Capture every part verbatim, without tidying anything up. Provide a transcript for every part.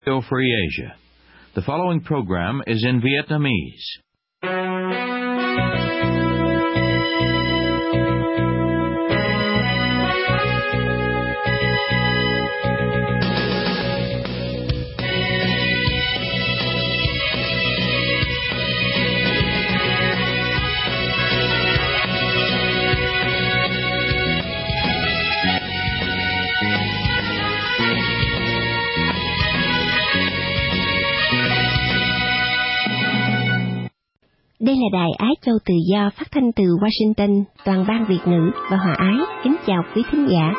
Radio Free Asia. The following program is in Vietnamese. Đây là đài Á Châu Tự Do phát thanh từ Washington, toàn ban Việt ngữ và Hòa Ái. Kính chào quý thính giả.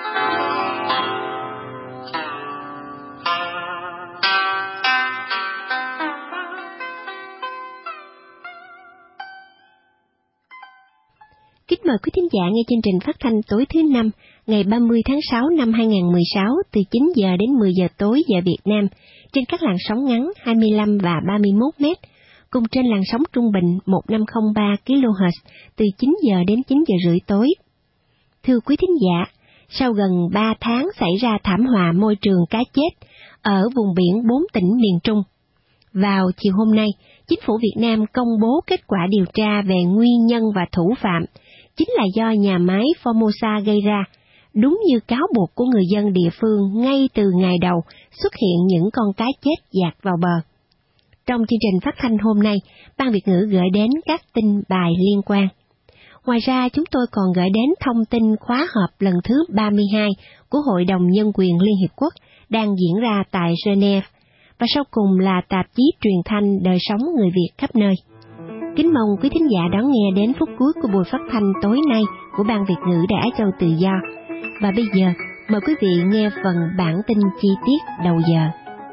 Kính mời quý thính giả nghe chương trình phát thanh tối thứ năm, ngày ba mươi tháng sáu năm hai nghìn không trăm mười sáu từ chín giờ đến mười giờ tối giờ Việt Nam, trên các làn sóng ngắn hai mươi lăm và ba mươi mốt mét, cùng trên làn sóng trung bình một nghìn năm trăm lẻ ba ki lô héc từ chín giờ đến chín giờ rưỡi tối. Thưa quý thính giả, sau gần ba tháng xảy ra thảm họa môi trường cá chết ở vùng biển bốn tỉnh miền Trung, vào chiều hôm nay, chính phủ Việt Nam công bố kết quả điều tra về nguyên nhân và thủ phạm, chính là do nhà máy Formosa gây ra, đúng như cáo buộc của người dân địa phương ngay từ ngày đầu xuất hiện những con cá chết dạt vào bờ. Trong chương trình phát thanh hôm nay, Ban Việt ngữ gửi đến các tin bài liên quan. Ngoài ra, chúng tôi còn gửi đến thông tin khóa họp lần thứ ba mươi hai của Hội đồng Nhân quyền Liên Hiệp Quốc đang diễn ra tại Geneva, và sau cùng là tạp chí truyền thanh Đời sống người Việt khắp nơi. Kính mong quý thính giả đón nghe đến phút cuối của buổi phát thanh tối nay của Ban Việt ngữ Đài Á Châu Tự Do. Và bây giờ, mời quý vị nghe phần bản tin chi tiết đầu giờ.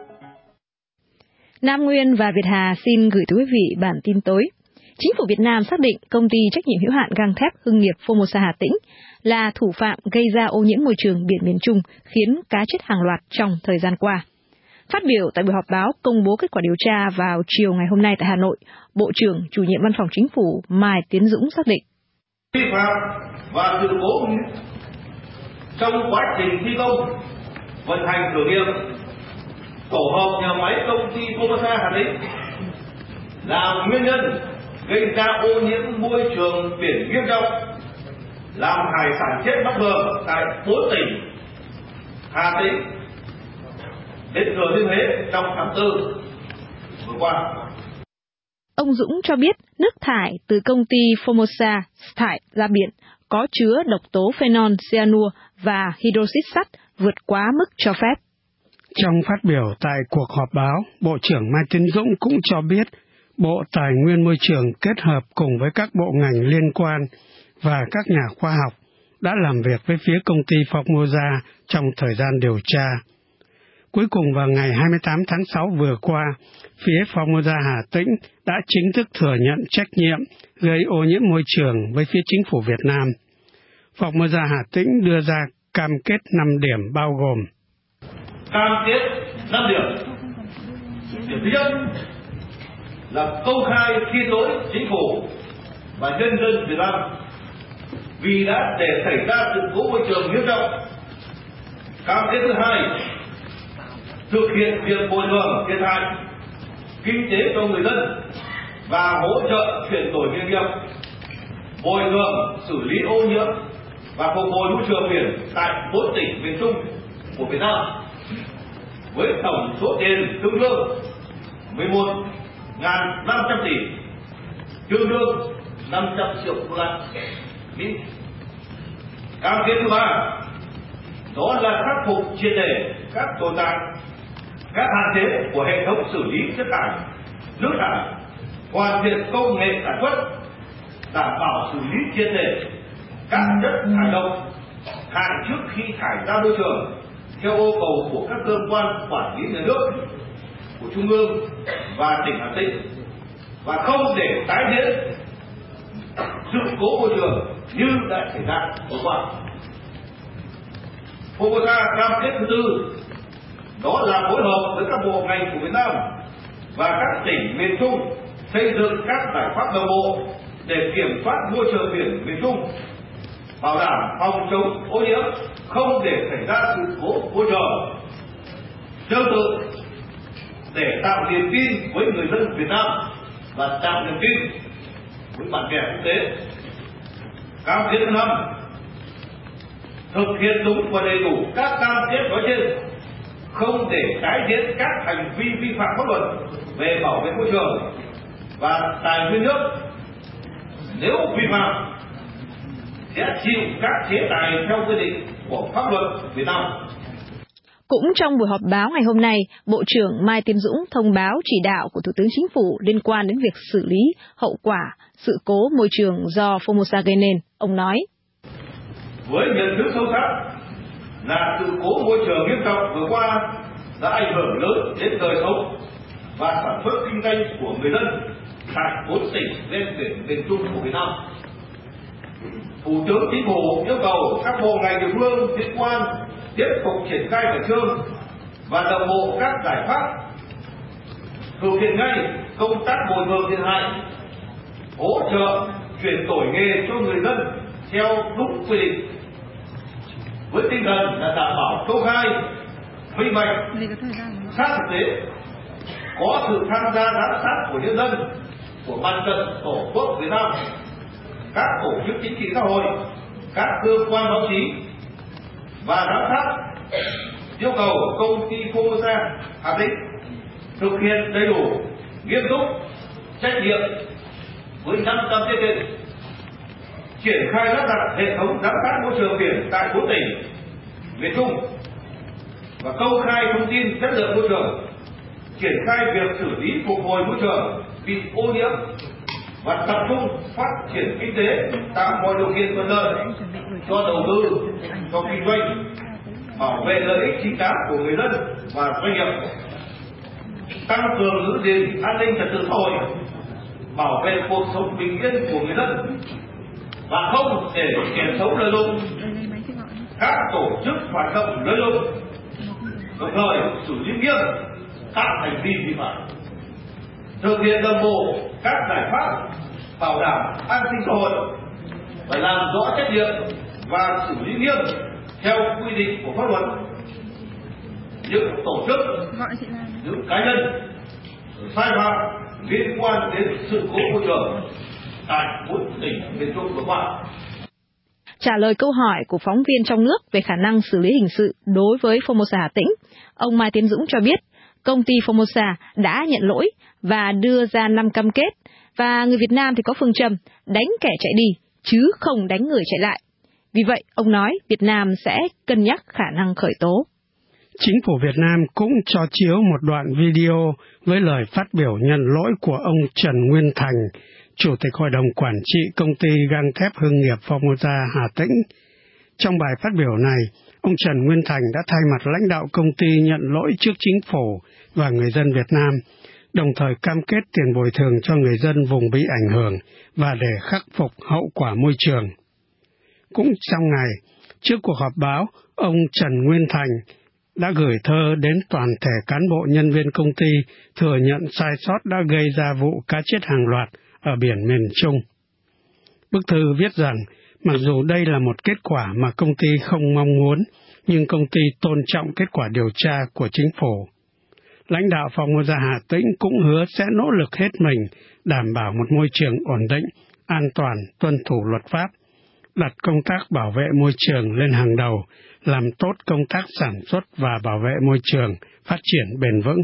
Nam Nguyên và Việt Hà xin gửi tới quý vị bản tin tối. Chính phủ Việt Nam xác định công ty trách nhiệm hữu hạn gang thép Hưng nghiệp Formosa Hà Tĩnh là thủ phạm gây ra ô nhiễm môi trường biển miền Trung, khiến cá chết hàng loạt trong thời gian qua. Phát biểu tại buổi họp báo công bố kết quả điều tra vào chiều ngày hôm nay tại Hà Nội, Bộ trưởng Chủ nhiệm Văn phòng Chính phủ Mai Tiến Dũng xác định: vi phạm và sự cố trong quá trình thi công vận hành thử nghiệm tổ hợp nhà máy công ty Formosa Hà Tĩnh là nguyên nhân gây ra ô nhiễm môi trường biển nghiêm trọng, làm hải sản chết bất ngờ tại bốn tỉnh Hà Tĩnh đến Thừa Thiên Huế trong tháng tư vừa qua. Ông Dũng cho biết nước thải từ công ty Formosa thải ra biển có chứa độc tố phenol cyanua và hydroxit sắt vượt quá mức cho phép. Trong phát biểu tại cuộc họp báo, Bộ trưởng Mai Tiến Dũng cũng cho biết Bộ Tài nguyên Môi trường kết hợp cùng với các bộ ngành liên quan và các nhà khoa học đã làm việc với phía công ty Formosa trong thời gian điều tra. Cuối cùng vào ngày hai mươi tám tháng sáu vừa qua, phía Formosa Hà Tĩnh đã chính thức thừa nhận trách nhiệm gây ô nhiễm môi trường với phía chính phủ Việt Nam. Formosa Hà Tĩnh đưa ra cam kết năm điểm bao gồm: cam kết năm điểm. Điểm thứ nhất là công khai xin lỗi chính phủ và nhân dân Việt Nam vì đã để xảy ra sự cố môi trường nghiêm trọng. Cam kết thứ hai, thực hiện việc bồi thường thiệt hại kinh tế cho người dân và hỗ trợ chuyển đổi nghề nghiệp, bồi thường xử lý ô nhiễm và phục hồi môi trường biển tại bốn tỉnh miền Trung của Việt Nam với tổng số tiền tương đương mười một nghìn năm trăm tỷ, tương đương năm trăm triệu đô la Mỹ. Cam kết thứ ba, đó là khắc phục triệt để các tồn tại, các hạn chế của hệ thống xử lý chất thải, nước thải, hoàn thiện công nghệ sản xuất, đảm bảo xử lý triệt để các chất thải độc, hạn trước khi thải ra môi trường theo yêu cầu của các cơ quan quản lý nhà nước của Trung ương và tỉnh Hà Tĩnh, và không để tái diễn sự cố môi trường như đã xảy ra vừa qua. Formosa cam kết thứ tư, đó là phối hợp với các bộ ngành của Việt Nam và các tỉnh miền Trung xây dựng các giải pháp đồng bộ để kiểm soát môi trường biển miền Trung, bảo đảm phòng chống ô nhiễm, không để xảy ra sự cố môi trường. Tương tự, để tạo niềm tin với người dân Việt Nam và tạo niềm tin với bạn bè quốc tế. Cam kết thứ năm, thực hiện đúng và đầy đủ các cam kết nói trên, không để tái diễn các hành vi vi phạm pháp luật về bảo vệ môi trường và tài nguyên nước. Nếu vi phạm sẽ chịu các chế tài theo quy định của pháp luật Việt Nam. Cũng trong buổi họp báo ngày hôm nay, Bộ trưởng Mai Tiến Dũng thông báo chỉ đạo của Thủ tướng Chính phủ liên quan đến việc xử lý hậu quả sự cố môi trường do Formosa gây nên. Ông nói: với nhận thức sâu sắc là sự cố môi trường nghiêm trọng vừa qua đã ảnh hưởng lớn đến đời sống và sản xuất kinh doanh của người dân tại bốn tỉnh ven biển miền Trung của Việt Nam. Thủ tướng Chính phủ yêu cầu các bộ ngành địa phương liên quan tiếp tục triển khai khẩn trương và đồng bộ các giải pháp thực hiện ngay công tác bồi thường thiệt hại, hỗ trợ chuyển đổi nghề cho người dân theo đúng quy định, với tinh thần là đảm bảo công khai, minh bạch, sát thực tế, có sự tham gia giám sát của nhân dân, của mặt trận Tổ quốc Việt Nam, các tổ chức chính trị xã hội, các cơ quan báo chí và giám sát. Yêu cầu công ty Formosa Hà Tĩnh thực hiện đầy đủ, nghiêm túc, trách nhiệm với năm cam kết trên, triển khai lắp đặt hệ thống giám sát môi trường biển tại bốn tỉnh miền Trung và công khai thông tin chất lượng môi trường, triển khai việc xử lý phục hồi môi trường bị ô nhiễm và tập trung phát triển kinh tế, tạo mọi điều kiện thuận lợi cho đầu tư, cho kinh doanh, bảo vệ lợi ích chính đáng của người dân và doanh nghiệp, tăng cường giữ gìn an ninh trật tự xã hội, bảo vệ cuộc sống bình yên của người dân và không để kẻ xấu lợi dụng các tổ chức hoạt động lợi dụng, đồng thời xử lý nghiêm các hành vi vi phạm, thực hiện đồng bộ các giải pháp bảo đảm an sinh xã hội, phải làm rõ trách nhiệm và xử lý nghiêm theo quy định của pháp luật những tổ chức, những cá nhân sai phạm liên quan đến sự cố môi trường tại bốn tỉnh miền Trung vừa qua. Trả lời câu hỏi của phóng viên trong nước về khả năng xử lý hình sự đối với Formosa Hà Tĩnh, ông Mai Tiến Dũng cho biết công ty Formosa đã nhận lỗi và đưa ra năm cam kết, và người Việt Nam thì có phương châm đánh kẻ chạy đi chứ không đánh người chạy lại. Vì vậy, ông nói Việt Nam sẽ cân nhắc khả năng khởi tố. Chính phủ Việt Nam cũng cho chiếu một đoạn video với lời phát biểu nhận lỗi của ông Trần Nguyên Thành, Chủ tịch Hội đồng Quản trị Công ty Gang thép Hưng nghiệp Formosa Hà Tĩnh. Trong bài phát biểu này, ông Trần Nguyên Thành đã thay mặt lãnh đạo công ty nhận lỗi trước chính phủ và người dân Việt Nam, đồng thời cam kết tiền bồi thường cho người dân vùng bị ảnh hưởng và để khắc phục hậu quả môi trường. Cũng trong ngày, trước cuộc họp báo, ông Trần Nguyên Thành đã gửi thơ đến toàn thể cán bộ nhân viên công ty thừa nhận sai sót đã gây ra vụ cá chết hàng loạt ở biển miền Trung. Bức thư viết rằng, mặc dù đây là một kết quả mà công ty không mong muốn, nhưng công ty tôn trọng kết quả điều tra của chính phủ. Lãnh đạo Formosa Hà Tĩnh cũng hứa sẽ nỗ lực hết mình đảm bảo một môi trường ổn định, an toàn, tuân thủ luật pháp, đặt công tác bảo vệ môi trường lên hàng đầu, làm tốt công tác sản xuất và bảo vệ môi trường, phát triển bền vững.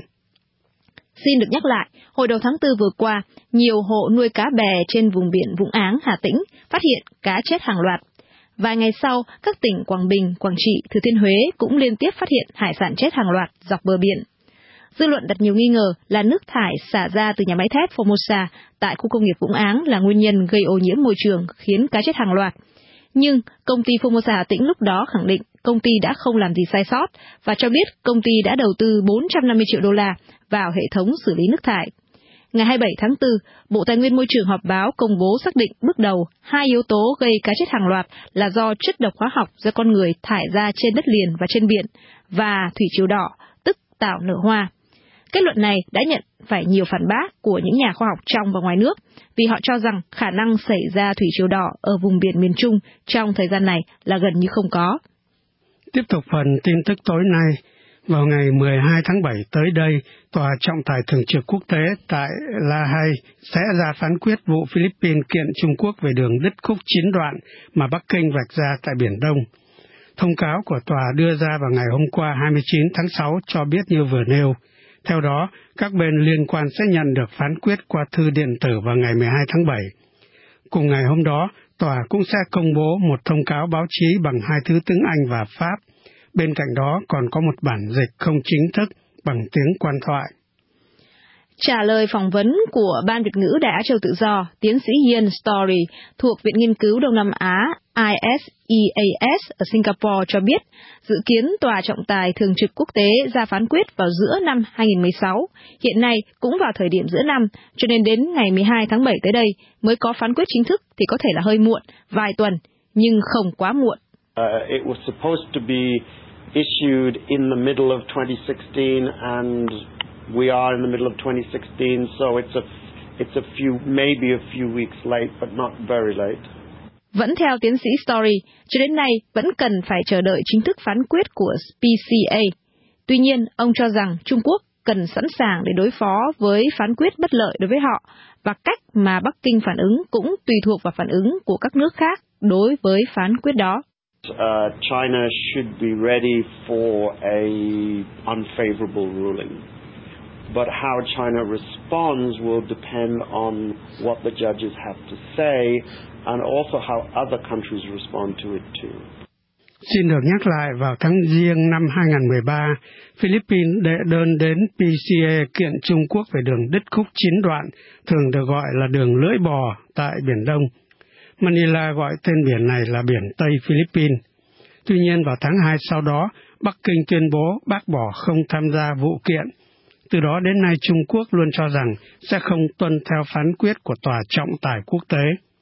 Xin được nhắc lại, hồi đầu tháng tư vừa qua, nhiều hộ nuôi cá bè trên vùng biển Vũng Áng, Hà Tĩnh phát hiện cá chết hàng loạt. Vài ngày sau, các tỉnh Quảng Bình, Quảng Trị, Thừa Thiên Huế cũng liên tiếp phát hiện hải sản chết hàng loạt dọc bờ biển. Dư luận đặt nhiều nghi ngờ là nước thải xả ra từ nhà máy thép Formosa tại khu công nghiệp Vũng Áng là nguyên nhân gây ô nhiễm môi trường khiến cá chết hàng loạt. Nhưng công ty Formosa Hà Tĩnh lúc đó khẳng định công ty đã không làm gì sai sót và cho biết công ty đã đầu tư bốn trăm năm mươi triệu đô la vào hệ thống xử lý nước thải. Ngày hai mươi bảy tháng tư, Bộ Tài nguyên Môi trường họp báo công bố xác định bước đầu hai yếu tố gây cá chết hàng loạt là do chất độc hóa học do con người thải ra trên đất liền và trên biển và thủy triều đỏ, tức tảo nở hoa. Kết luận này đã nhận phải nhiều phản bác của những nhà khoa học trong và ngoài nước vì họ cho rằng khả năng xảy ra thủy triều đỏ ở vùng biển miền Trung trong thời gian này là gần như không có. Tiếp tục phần tin tức tối nay, Vào ngày mười hai tháng bảy tới đây, Tòa trọng tài thường trực quốc tế tại La Hay sẽ ra phán quyết vụ Philippines kiện Trung Quốc về đường đứt khúc chín đoạn mà Bắc Kinh vạch ra tại Biển Đông. Thông cáo của tòa đưa ra vào ngày hôm qua hai mươi chín tháng sáu cho biết như vừa nêu. Theo đó, các bên liên quan sẽ nhận được phán quyết qua thư điện tử vào ngày mười hai tháng bảy. Cùng ngày hôm đó, tòa cũng sẽ công bố một thông cáo báo chí bằng hai thứ tiếng Anh và Pháp. Bên cạnh đó còn có một bản dịch không chính thức bằng tiếng quan thoại. Trả lời phỏng vấn của Ban Việt ngữ Đại Á Châu Tự Do, tiến sĩ Ian Story thuộc Viện Nghiên cứu Đông Nam Á I S E A S ở Singapore cho biết, dự kiến Tòa trọng tài thường trực quốc tế ra phán quyết vào giữa năm hai không một sáu, hiện nay cũng vào thời điểm giữa năm, cho nên đến ngày mười hai tháng bảy tới đây mới có phán quyết chính thức thì có thể là hơi muộn, vài tuần, nhưng không quá muộn. Uh, it was supposed to be issued in the middle of twenty sixteen, and we are in the middle of twenty sixteen, so it's a it's a few maybe a few weeks late, but not very late. Vẫn theo tiến sĩ Story, cho đến nay vẫn cần phải chờ đợi chính thức phán quyết của P C A. Tuy nhiên, ông cho rằng Trung Quốc cần sẵn sàng để đối phó với phán quyết bất lợi đối với họ, và cách mà Bắc Kinh phản ứng cũng tùy thuộc vào phản ứng của các nước khác đối với phán quyết đó. Uh, China should be ready for a unfavorable ruling. But how China responds will depend on what the judges have to say and also how other countries respond to it too. Xin được nhắc lại, vào tháng Giêng năm hai không một ba, Philippines đệ đơn đến P C A kiện Trung Quốc về đường đứt khúc chín đoạn, thường được gọi là đường lưỡi bò tại Biển Đông. Manila gọi tên biển này là biển Tây Philippines. Tuy nhiên vào tháng hai sau đó, Bắc Kinh tuyên bố bác bỏ không tham gia vụ kiện. Từ đó đến nay Trung Quốc luôn cho rằng sẽ không tuân theo phán quyết của Tòa trọng tài quốc tế.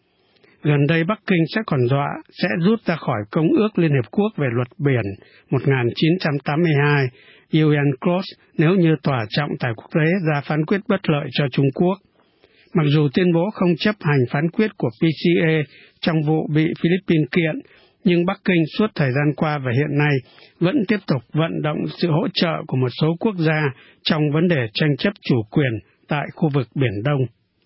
Gần đây Bắc Kinh sẽ còn dọa sẽ rút ra khỏi Công ước Liên Hiệp Quốc về luật biển một nghìn chín trăm tám mươi hai, U N C L O S, nếu như Tòa trọng tài quốc tế ra phán quyết bất lợi cho Trung Quốc. Mặc dù tuyên bố không chấp hành phán quyết của P C A trong vụ bị Philippines kiện, nhưng Bắc Kinh suốt thời gian qua và hiện nay vẫn tiếp tục vận động sự hỗ trợ của một số quốc gia trong vấn đề tranh chấp chủ quyền tại khu vực Biển Đông.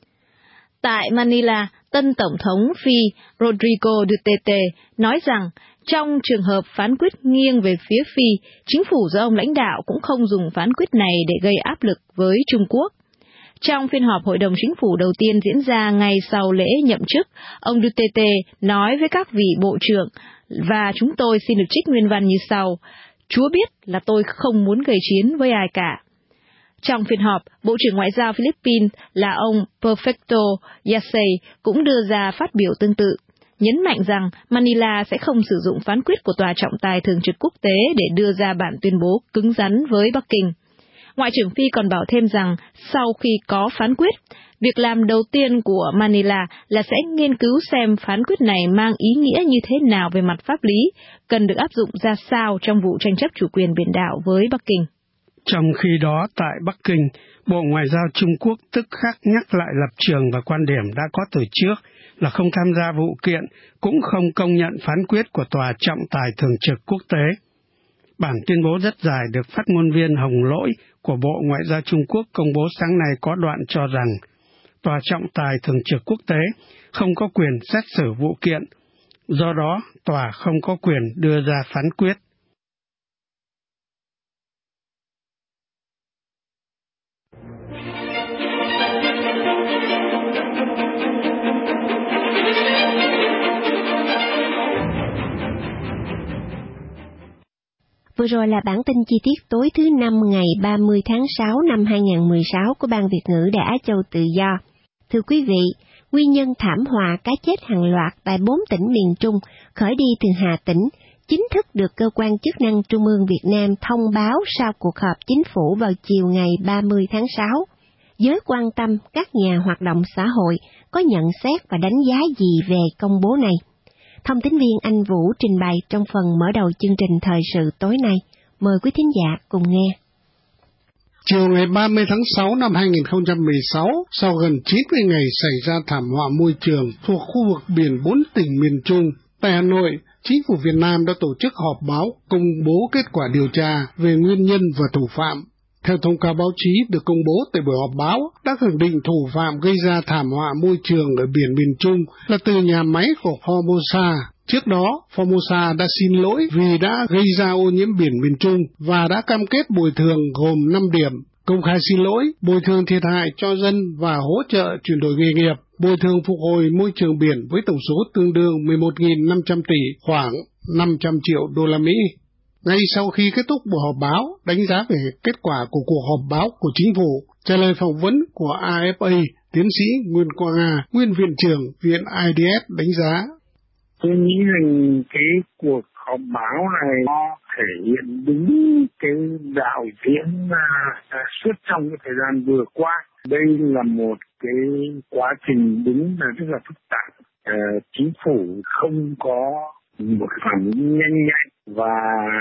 Tại Manila, tân Tổng thống Phi Rodrigo Duterte nói rằng trong trường hợp phán quyết nghiêng về phía Phi, chính phủ do ông lãnh đạo cũng không dùng phán quyết này để gây áp lực với Trung Quốc. Trong phiên họp Hội đồng Chính phủ đầu tiên diễn ra ngay sau lễ nhậm chức, ông Duterte nói với các vị bộ trưởng, và chúng tôi xin được trích nguyên văn như sau: Chúa biết là tôi không muốn gây chiến với ai cả. Trong phiên họp, Bộ trưởng Ngoại giao Philippines là ông Perfecto Yasay cũng đưa ra phát biểu tương tự, nhấn mạnh rằng Manila sẽ không sử dụng phán quyết của Tòa trọng tài thường trực quốc tế để đưa ra bản tuyên bố cứng rắn với Bắc Kinh. Ngoại trưởng Phi còn bảo thêm rằng sau khi có phán quyết, việc làm đầu tiên của Manila là sẽ nghiên cứu xem phán quyết này mang ý nghĩa như thế nào về mặt pháp lý, cần được áp dụng ra sao trong vụ tranh chấp chủ quyền biển đảo với Bắc Kinh. Trong khi đó, tại Bắc Kinh, Bộ Ngoại giao Trung Quốc tức khắc nhắc lại lập trường và quan điểm đã có từ trước là không tham gia vụ kiện, cũng không công nhận phán quyết của Tòa trọng tài thường trực quốc tế. Bản tuyên bố rất dài được phát ngôn viên Hồng Lỗi của Bộ Ngoại giao Trung Quốc công bố sáng nay có đoạn cho rằng Tòa trọng tài thường trực quốc tế không có quyền xét xử vụ kiện, do đó tòa không có quyền đưa ra phán quyết. Vừa rồi là bản tin chi tiết tối thứ năm ngày ba mươi tháng sáu năm hai không một sáu của Ban Việt ngữ Đại Á Châu Tự Do. Thưa quý vị, nguyên nhân thảm họa cá chết hàng loạt tại bốn tỉnh miền Trung khởi đi từ Hà Tĩnh chính thức được cơ quan chức năng Trung ương Việt Nam thông báo sau cuộc họp chính phủ vào chiều ngày ba mươi tháng sáu. Giới quan tâm các nhà hoạt động xã hội có nhận xét và đánh giá gì về công bố này? Thông tín viên Anh Vũ trình bày trong phần mở đầu chương trình thời sự tối nay. Mời quý thính giả cùng nghe. Chiều ngày ba mươi tháng sáu năm hai không một sáu, sau gần chín mươi ngày xảy ra thảm họa môi trường thuộc khu vực biển bốn tỉnh miền Trung, Tại Hà Nội, Chính phủ Việt Nam đã tổ chức họp báo công bố kết quả điều tra về nguyên nhân và thủ phạm. Theo thông cáo báo chí được công bố tại buổi họp báo, đã khẳng định thủ phạm gây ra thảm họa môi trường ở biển miền Trung là từ nhà máy của Formosa. Trước đó, Formosa đã xin lỗi vì đã gây ra ô nhiễm biển miền Trung và đã cam kết bồi thường gồm năm điểm: công khai xin lỗi, bồi thường thiệt hại cho dân và hỗ trợ chuyển đổi nghề nghiệp, bồi thường phục hồi môi trường biển với tổng số tương đương mười một nghìn năm trăm tỷ, khoảng năm trăm triệu đô la Mỹ. Ngay sau khi kết thúc buổi họp báo đánh giá về kết quả của cuộc họp báo của chính phủ, trả lời phỏng vấn của a ép a, tiến sĩ Nguyễn Quang Nga, nguyên viện trưởng Viện i đê ép đánh giá: Tôi nghĩ rằng cái cuộc họp báo này nó thể hiện đúng cái đạo diễn uh, suốt trong cái thời gian vừa qua. Đây là một cái quá trình đúng là rất là phức tạp. Uh, chính phủ không có một phản ứng nhanh nhạy và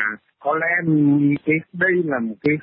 có lẽ cái đây là một cái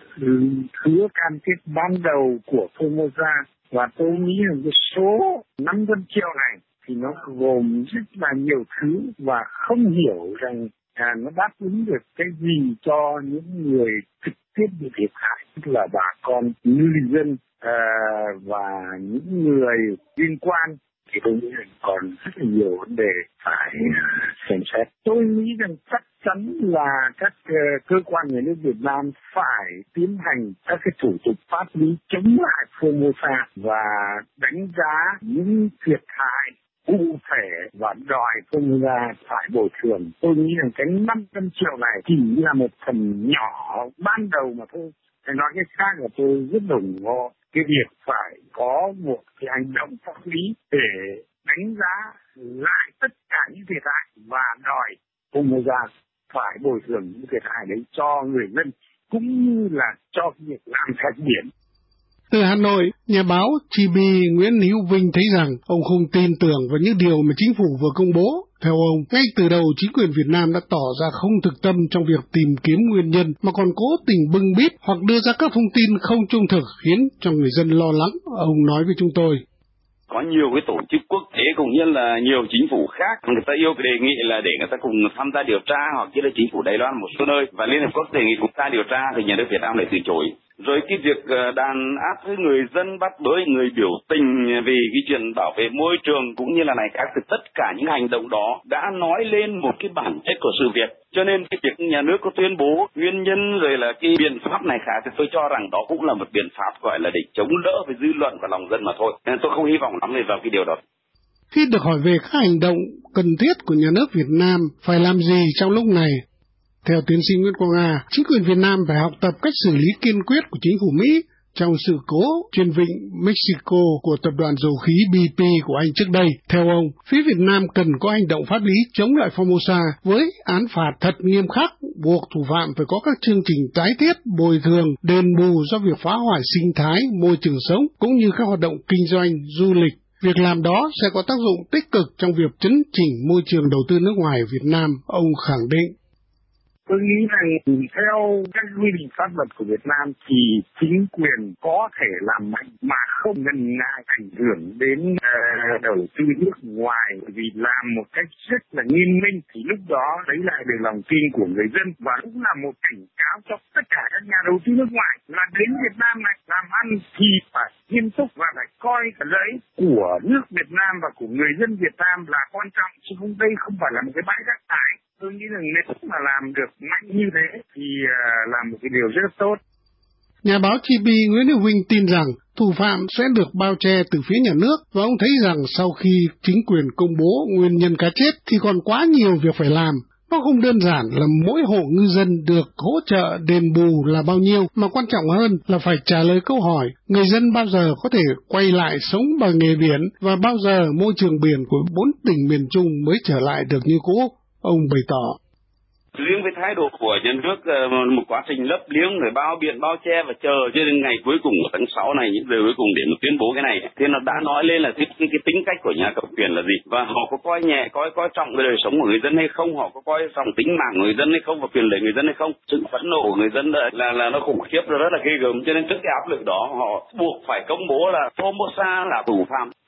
hứa cam kết ban đầu của Formosa, và tôi nghĩ là cái số năm trăm triệu này thì nó gồm rất là nhiều thứ và không hiểu rằng à, nó đáp ứng được cái gì cho những người trực tiếp bị thiệt hại, tức là bà con ngư dân à, và những người liên quan. Thì tôi nghĩ rằng còn rất là nhiều vấn đề phải xem xét. Tôi nghĩ rằng chắc chắn là các uh, cơ quan nhà nước Việt Nam phải tiến hành các cái thủ tục pháp lý chống lại Formosa và đánh giá những thiệt hại cụ thể và đòi Formosa phải bồi thường. Tôi nghĩ rằng cái năm trăm triệu này chỉ là một phần nhỏ ban đầu mà thôi. Để nói cái khác là tôi rất ủng hộ cái việc phải có một cái hành động pháp lý để đánh giá lại tất cả những thiệt hại và đòi Formosa phải bồi thường những thiệt hại đấy cho người dân cũng như là cho việc làm sạch biển. Từ Hà Nội, nhà báo Chi Bi Nguyễn Hữu Vinh thấy rằng ông không tin tưởng vào những điều mà chính phủ vừa công bố. Theo ông, ngay từ đầu chính quyền Việt Nam đã tỏ ra không thực tâm trong việc tìm kiếm nguyên nhân mà còn cố tình bưng bít hoặc đưa ra các thông tin không trung thực khiến cho người dân lo lắng. Ông nói với chúng tôi: Có nhiều cái tổ chức quốc tế cũng như là nhiều chính phủ khác, người ta yêu cái đề nghị là để người ta cùng tham gia điều tra, hoặc như là chính phủ Đài Loan một số nơi và Liên Hợp Quốc đề nghị cùng ta điều tra thì nhà nước Việt Nam lại từ chối. Rồi cái việc đàn áp với người dân, bắt bớ người biểu tình vì cái chuyện bảo vệ môi trường cũng như là này khác, thì tất cả những hành động đó đã nói lên một cái bản chất của sự việc. Cho nên cái việc nhà nước có tuyên bố nguyên nhân rồi là cái biện pháp này khác thì tôi cho rằng đó cũng là một biện pháp gọi là để chống đỡ với dư luận và lòng dân mà thôi. Nên tôi không hy vọng lắm vào cái điều đó. Khi được hỏi về các hành động cần thiết của nhà nước Việt Nam phải làm gì trong lúc này, theo tiến sĩ Nguyễn Quang Nga, chính quyền Việt Nam phải học tập cách xử lý kiên quyết của chính phủ Mỹ trong sự cố trên vịnh Mexico của tập đoàn dầu khí bê pê của Anh trước đây. Theo ông, phía Việt Nam cần có hành động pháp lý chống lại Formosa với án phạt thật nghiêm khắc, buộc thủ phạm phải có các chương trình tái thiết, bồi thường, đền bù do việc phá hoại sinh thái, môi trường sống, cũng như các hoạt động kinh doanh, du lịch. Việc làm đó sẽ có tác dụng tích cực trong việc chấn chỉnh môi trường đầu tư nước ngoài ở Việt Nam, ông khẳng định. Tôi nghĩ rằng theo các quy định pháp luật của Việt Nam thì chính quyền có thể làm mạnh mà không ngần ngại ảnh hưởng đến uh, đầu tư nước ngoài, vì làm một cách rất là nghiêm minh thì lúc đó lấy lại được lòng tin của người dân, và cũng là một cảnh cáo cho tất cả các nhà đầu tư nước ngoài là đến Việt Nam này làm ăn thì phải nghiêm túc và phải coi cái lợi ích của nước Việt Nam và của người dân Việt Nam là quan trọng, chứ không đây không phải là một cái bãi rác thải. Tôi nghĩ rằng nếu mà làm được mạnh như thế thì uh, làm một cái điều rất tốt. Nhà báo Chi Bi Nguyễn Hữu Vinh tin rằng thủ phạm sẽ được bao che từ phía nhà nước, và ông thấy rằng sau khi chính quyền công bố nguyên nhân cá chết thì còn quá nhiều việc phải làm. Nó không đơn giản là mỗi hộ ngư dân được hỗ trợ đền bù là bao nhiêu, mà quan trọng hơn là phải trả lời câu hỏi người dân bao giờ có thể quay lại sống bằng nghề biển và bao giờ môi trường biển của bốn tỉnh miền Trung mới trở lại được như cũ. Ông bày tỏ. Riêng với thái độ của nhà nước, một quá trình lấp liếng rồi bao biện bao che và chờ cho đến ngày cuối cùng của tháng sáu này, những giờ cuối cùng để mà tuyên bố cái này, thì nó đã nói lên là cái, cái, cái tính cách của nhà cầm quyền là gì, và họ có coi nhẹ, coi coi trọng cái đời sống của người dân hay không, họ có coi trọng tính mạng của người dân hay không và quyền lợi người dân hay không. Sự phẫn nộ của người dân là là, là nó khủng khiếp, rất là ghê gớm, cho nên trước cái áp lực đó họ buộc phải công bố là Formosa là thủ phạm.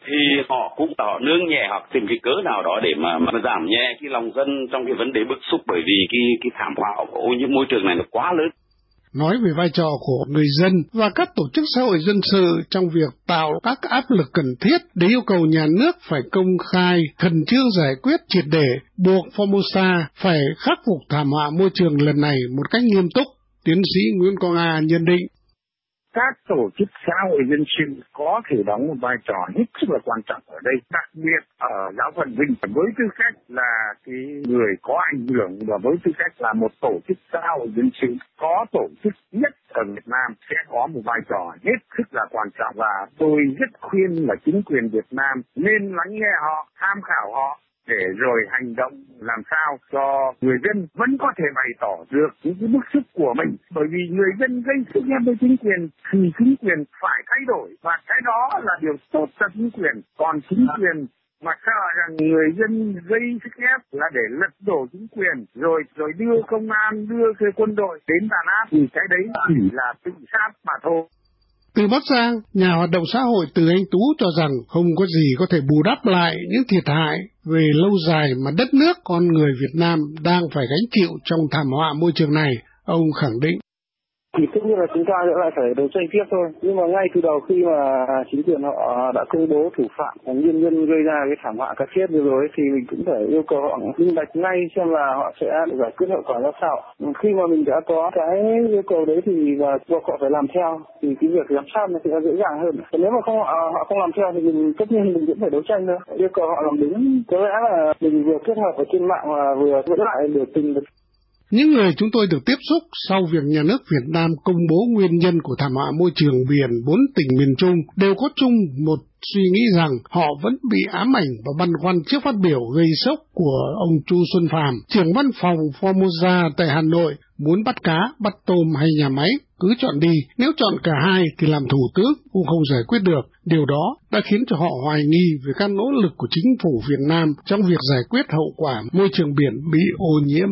thì họ cũng họ nương nhẹ hoặc tìm cái cớ nào đó để mà, mà giảm nhẹ cái lòng dân trong cái vấn đề bức xúc, bởi vì cái cái thảm họa ô nhiễm môi trường này nó quá lớn. Nói về vai trò của người dân và các tổ chức xã hội dân sự trong việc tạo các áp lực cần thiết để yêu cầu nhà nước phải công khai, khẩn trương giải quyết triệt để, buộc Formosa phải khắc phục thảm họa môi trường lần này một cách nghiêm túc, tiến sĩ Nguyễn Quang A nhận định. Các tổ chức xã hội dân sự có thể đóng một vai trò hết sức là quan trọng ở đây, đặc biệt ở giáo phận Vinh với tư cách là cái người có ảnh hưởng và với tư cách là một tổ chức xã hội dân sự có tổ chức nhất ở Việt Nam sẽ có một vai trò hết sức là quan trọng, và tôi rất khuyên là chính quyền Việt Nam nên lắng nghe họ, tham khảo họ để rồi hành động làm sao cho người dân vẫn có thể bày tỏ được những cái bức xúc của mình, bởi vì người dân gây sức ép với chính quyền thì chính quyền phải thay đổi, và cái đó là điều tốt cho chính quyền. Còn chính quyền mà sợ rằng người dân gây sức ép là để lật đổ chính quyền rồi rồi đưa công an, đưa cái quân đội đến đàn áp thì cái đấy chỉ là tự sát mà thôi. Từ Bắc Giang, nhà hoạt động xã hội Từ Anh Tú cho rằng không có gì có thể bù đắp lại những thiệt hại về lâu dài mà đất nước con người Việt Nam đang phải gánh chịu trong thảm họa môi trường này. Ông khẳng định. Thì tất nhiên là chúng ta sẽ lại phải đấu tranh tiếp thôi. Nhưng mà ngay từ đầu khi mà chính quyền họ đã công bố thủ phạm và nguyên nhân gây ra cái thảm họa cái chết vừa rồi thì mình cũng phải yêu cầu họ minh bạch ngay xem là họ sẽ giải quyết hậu quả ra sao. Khi mà mình đã có cái yêu cầu đấy thì và buộc họ phải làm theo thì cái việc giám sát nó sẽ dễ dàng hơn. Còn nếu mà không họ, họ không làm theo thì mình tất nhiên mình cũng phải đấu tranh thôi. Yêu cầu họ làm đúng. Có lẽ là mình vừa kết hợp ở trên mạng và vừa vẫn lại biểu tình được. Những người chúng tôi được tiếp xúc sau việc nhà nước Việt Nam công bố nguyên nhân của thảm họa môi trường biển bốn tỉnh miền Trung đều có chung một suy nghĩ rằng họ vẫn bị ám ảnh và băn khoăn trước phát biểu gây sốc của ông Chu Xuân Phàm, trưởng văn phòng Formosa tại Hà Nội, muốn bắt cá, bắt tôm hay nhà máy, cứ chọn đi, nếu chọn cả hai thì làm thủ tướng cũng không giải quyết được. Điều đó đã khiến cho họ hoài nghi về các nỗ lực của chính phủ Việt Nam trong việc giải quyết hậu quả môi trường biển bị ô nhiễm.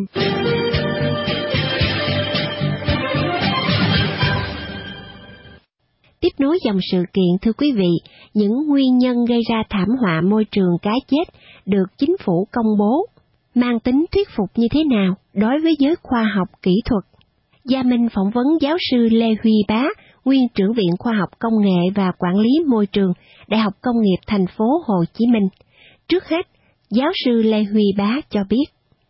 Tiếp nối dòng sự kiện, thưa quý vị, những nguyên nhân gây ra thảm họa môi trường cá chết được chính phủ công bố, mang tính thuyết phục như thế nào đối với giới khoa học kỹ thuật? Gia Minh phỏng vấn giáo sư Lê Huy Bá, nguyên trưởng viện Khoa học Công nghệ và Quản lý Môi trường, Đại học Công nghiệp Thành phố Hồ Chí Minh. Trước hết, giáo sư Lê Huy Bá cho biết.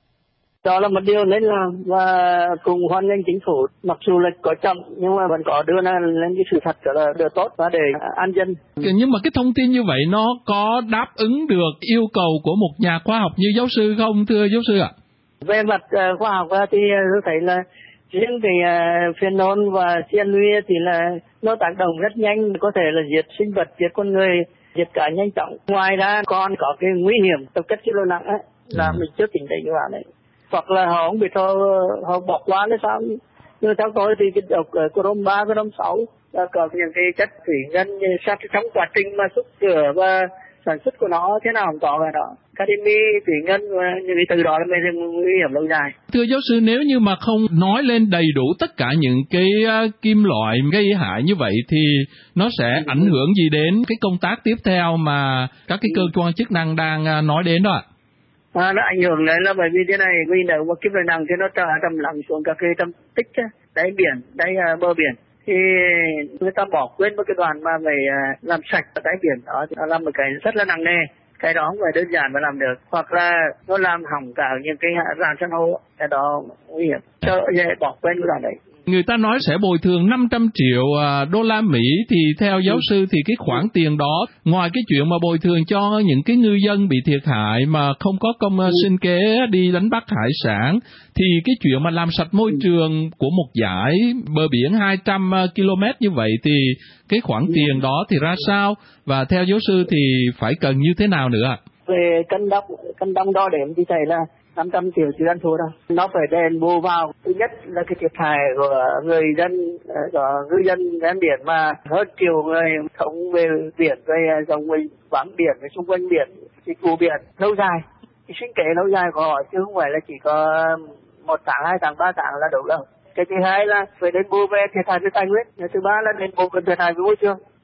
Đó là một điều nên làm và cùng hoan nghênh chính phủ, mặc dù là có chậm nhưng mà vẫn có đưa ra lên cái sự thật là điều tốt và để an dân. Nhưng mà cái thông tin như vậy nó có đáp ứng được yêu cầu của một nhà khoa học như giáo sư không, thưa giáo sư ạ? Về mặt uh, khoa học thì tôi thấy là riêng cái uh, phenol và cyanua thì là nó tác động rất nhanh, có thể là diệt sinh vật, diệt con người, diệt cả nhanh chóng. Ngoài ra còn có cái nguy hiểm tập kết kilo nặng ấy, là ừ. mình chưa tính đến cái bạn đấy. Hoặc là họ không biết họ, họ bỏ qua hay sao. Nhưng theo tôi thì cái độc crom ba, crom sáu là có những cái chất thủy ngân sát trong quá trình mà xúc rửa và sản xuất của nó thế nào không có cái đó. Cadimi, thủy ngân, những cái từ đó là mới nguy hiểm lâu dài. Thưa giáo sư, nếu như mà không nói lên đầy đủ tất cả những cái uh, kim loại gây hại như vậy thì nó sẽ ừ. ảnh hưởng gì đến cái công tác tiếp theo mà các cái ừ. cơ quan chức năng đang uh, nói đến đó ạ? À, nó ảnh hưởng đấy là bởi vì thế này, vì nếu mà kim loại nặng thì nó trở trầm lắng xuống các cái tâm tích á, đáy biển, đáy uh, bờ biển, thì người ta bỏ quên một cái đoạn mà phải uh, làm sạch ở đáy biển đó, thì nó làm một cái rất là nặng nề, cái đó không phải đơn giản mà làm được, hoặc là nó làm hỏng cả những cái rạn san hô, cái đó nguy hiểm, sợ dễ bỏ quên cái đoạn đấy. Người ta nói sẽ bồi thường năm trăm triệu đô la Mỹ, thì theo giáo ừ. sư thì cái khoản tiền đó, ngoài cái chuyện mà bồi thường cho những cái ngư dân bị thiệt hại mà không có công ừ. sinh kế đi đánh bắt hải sản, thì cái chuyện mà làm sạch môi ừ. trường của một dải bờ biển hai trăm ki lô mét như vậy thì cái khoản ừ. tiền đó thì ra sao? Và theo giáo sư thì phải cần như thế nào nữa ạ? Về cân đong, cân đong đo đếm thì thầy là năm trăm triệu chỉ ăn thua đâu. Nó phải đền bù vào. Thứ nhất là cái thiệt hại của người dân, của ngư dân ven biển mà hơn triệu người sống về biển, về dòng mình vắng biển, về xung quanh biển, dịch vụ biển lâu dài. Cái sinh kế lâu dài của họ chứ không phải là chỉ có một tháng, hai tháng, ba tháng là đủ đâu. Cái thứ hai là phải đền bù về thiệt hại về tài nguyên. Cái thứ ba là đền bù về thiệt hại về môi trường.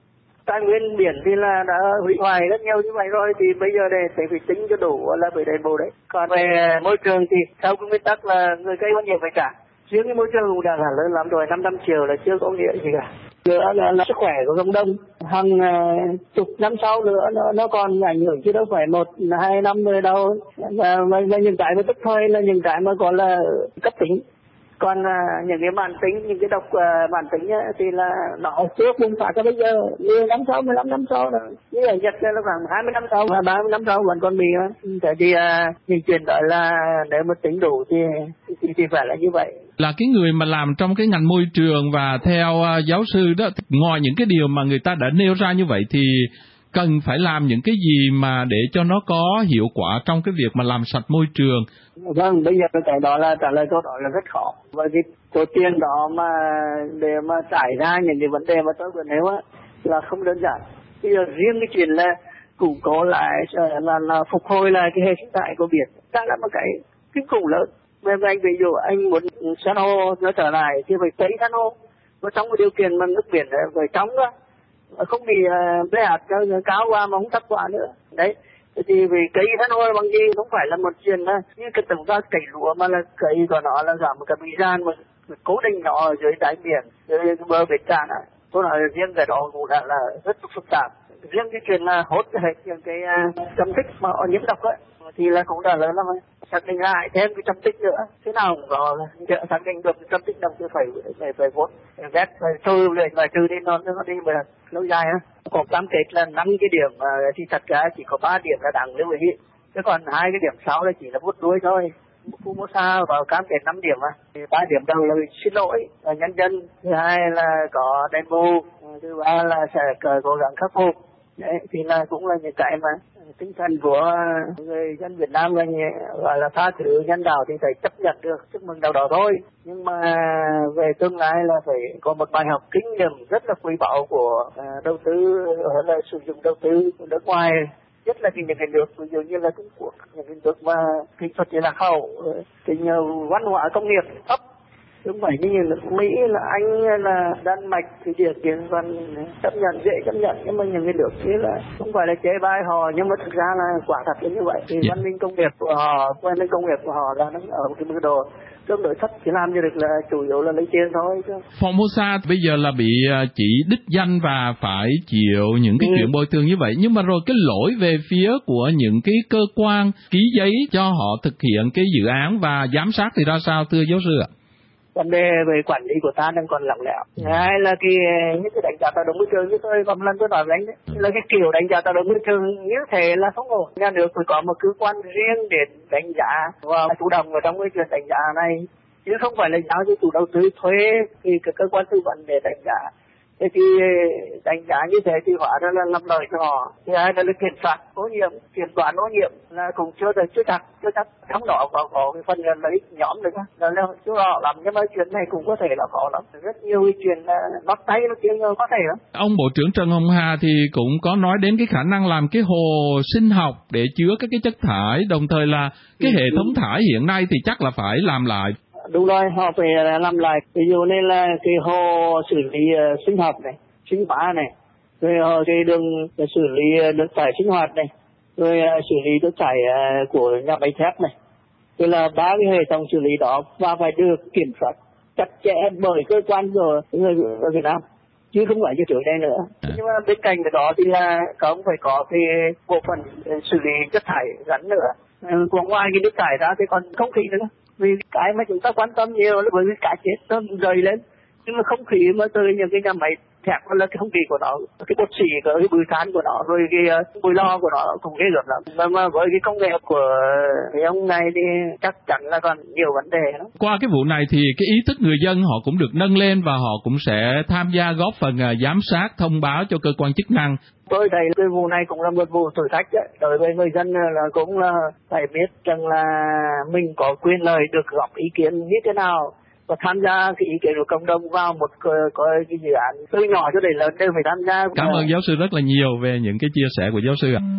tài nguyên biển thì là đã hủy hoại rất nhiều như vậy rồi, thì bây giờ để phải, phải tính cho đủ là phải đền bù đấy. Còn về môi trường thì theo cái nguyên tắc là người gây ô nhiễm phải trả. Riêng cái môi trường cũng đã là lớn lắm rồi, năm trăm triệu là chưa có nghĩa gì cả. Nữa là, là sức khỏe của cộng đồng, hàng uh, chục năm sau nữa nó, nó còn ảnh hưởng chứ đâu phải một hai năm nữa đâu. Và, và, và những cái mà tức thời là những cái mà gọi là cấp tính. Còn uh, những cái màn tính, những cái độc uh, màn tính ấy, thì là nó trước bùng phát cho bây giờ mười năm sau, mười lăm năm sau rồi. Như ở Nhật là khoảng hai mươi năm sau và ba mươi năm sau vẫn còn bị. Thế thì uh, những chuyện đó là nếu mà tính đủ thì, thì, thì phải là như vậy. Là cái người mà làm trong cái ngành môi trường và theo uh, giáo sư đó, ngoài những cái điều mà người ta đã nêu ra như vậy thì cần phải làm những cái gì mà để cho nó có hiệu quả trong cái việc mà làm sạch môi trường? Vâng, bây giờ cái đó là trả lời câu đó là rất khó. Bởi vì số tiền đó mà để mà trải ra những cái vấn đề mà tôi vừa nêu á là không đơn giản. Bây giờ riêng cái chuyện là củng cố lại là, là phục hồi lại cái hệ sinh thái của biển, đó là một cái kinh khủng lớn. Về anh ví dụ anh muốn san hô nó trở lại thì phải cấy san hô, và trong cái điều kiện mà nước biển phải trong đó, không bị uh, bê hạt cao qua mà không thấp quá nữa. Đấy, thì vì cấy san hô bằng gì không phải là một chuyện là như cái tổng ra cấy lúa, mà là cấy của nó là giảm một cái bì gian mà cố định nó ở dưới đáy biển, dưới bờ biển cạn á. Tôi nói riêng cái đó cũng đã là rất phức tạp. Riêng cái chuyện là hốt cái những cái uh, châm tích mà ở nhiễm độc ấy thì là cũng đã lớn lắm ấy. Xác định lại thêm cái châm tích nữa, thế nào cũng có xác định được châm tích độc thì phải phải phải vốn ghét phải trừ lên và trừ đi nó nó đi mà lâu dài á. Có cam kết là năm cái điểm mà thì thật ra chỉ có ba điểm là đáng lưu ý, chứ còn hai cái điểm sáu là chỉ là vuốt đuôi thôi. Formosa vào cam kết năm điểm mà thì ba điểm đầu là xin lỗi và nhân dân, thứ hai là có đền bù, thứ ba là sẽ cố gắng khắc phục. Đấy thì là cũng là những cái mà tinh thần của người dân Việt Nam là gọi là tha thứ nhân đạo thì phải chấp nhận được, chúc mừng đầu đó thôi. Nhưng mà về tương lai là phải có một bài học kinh nghiệm rất là quý báu của đầu tư là sử dụng đầu tư của nước ngoài, nhất là những cái nước ví dụ như là Trung Quốc, những cái nước mà kỹ thuật lạc hậu, cái văn hóa công nghiệp thấp. Không phải như nước Mỹ là Anh là Đan Mạch thì điều kiện còn chấp nhận, dễ chấp nhận, nhưng mà những cái nước kia là không phải là chế bai họ, nhưng mà thực ra là quả thật là như vậy. Thì yeah. văn minh công nghiệp của họ, văn minh công nghiệp của họ là nó ở một cái mức độ tương đối thấp, chỉ làm như được là chủ yếu là lấy tiền thôi. Chứ. Formosa bây giờ là bị chỉ đích danh và phải chịu những cái ừ. chuyện bồi thường như vậy, nhưng mà rồi cái lỗi về phía của những cái cơ quan ký giấy cho họ thực hiện cái dự án và giám sát thì ra sao thưa giáo sư ạ? Vấn đề về quản lý của ta đang còn lỏng lẻo. Hai là cái những cái đánh giá tác động môi trường như tôi một lần tôi nói với anh đấy, là cái kiểu đánh giá tác động môi trường như thế là không ổn. Nhà nước phải có một cơ quan riêng để đánh giá và chủ động ở trong cái chuyện đánh giá này, chứ không phải là giao cho chủ đầu tư thuê thì cái cơ quan tư vấn để đánh giá. Thế thì đánh giá như thế thì hóa ra là làm lợi cho họ. Thì hai là kiểm soát ô nhiễm, kiểm toán ô nhiễm là cũng chưa được chưa chắc, chưa chắc trong đó có, có cái phần lợi ích nhóm được á. Là chưa họ làm, nhưng mà chuyện này cũng có thể là có lắm. Rất nhiều cái chuyện là bắt tay nó kia có thể lắm. Ông Bộ trưởng Trần Hồng Hà thì cũng có nói đến cái khả năng làm cái hồ sinh học để chứa các cái chất thải, đồng thời là cái hệ thống thải hiện nay thì chắc là phải làm lại. Đúng rồi, họ phải làm lại. Ví dụ nên là cái hồ xử lý uh, sinh học này, sinh hóa này, rồi cái đường xử lý nước thải sinh hoạt này, rồi uh, xử lý nước thải uh, của nhà máy thép này. Thì là ba cái hệ thống xử lý đó và phải được kiểm soát chặt chẽ bởi cơ quan của người ở Việt Nam, chứ không phải như trước đây nữa. Nhưng mà bên cạnh cái đó thì là cũng phải có cái bộ phận xử lý chất thải gắn nữa. Còn ngoài cái nước thải ra thì còn không khí nữa. Vì cái mà chúng ta quan tâm nhiều là bởi vì cá chết nó rời lên, nhưng mà không khí mà từ những cái nhà máy thép là cái không khí của nó, cái bột xỉ, cái bụi than của nó, rồi cái bụi lo của nó cũng ghê gớm lắm. Và mà với cái công nghệ của cái ông này thì chắc chắn là còn nhiều vấn đề lắm. Qua cái vụ này thì cái ý thức người dân họ cũng được nâng lên và họ cũng sẽ tham gia góp phần giám sát, thông báo cho cơ quan chức năng. Tôi thấy cái vụ này cũng là một vụ thử thách đấy. Đối với người dân là cũng là phải biết rằng là mình có quyền lợi được góp ý kiến như thế nào và tham gia cái ý kiến của cộng đồng vào một cái, cái dự án từ nhỏ cho đến lớn đều phải tham gia. Cảm ơn giáo sư rất là nhiều về những cái chia sẻ của giáo sư ạ.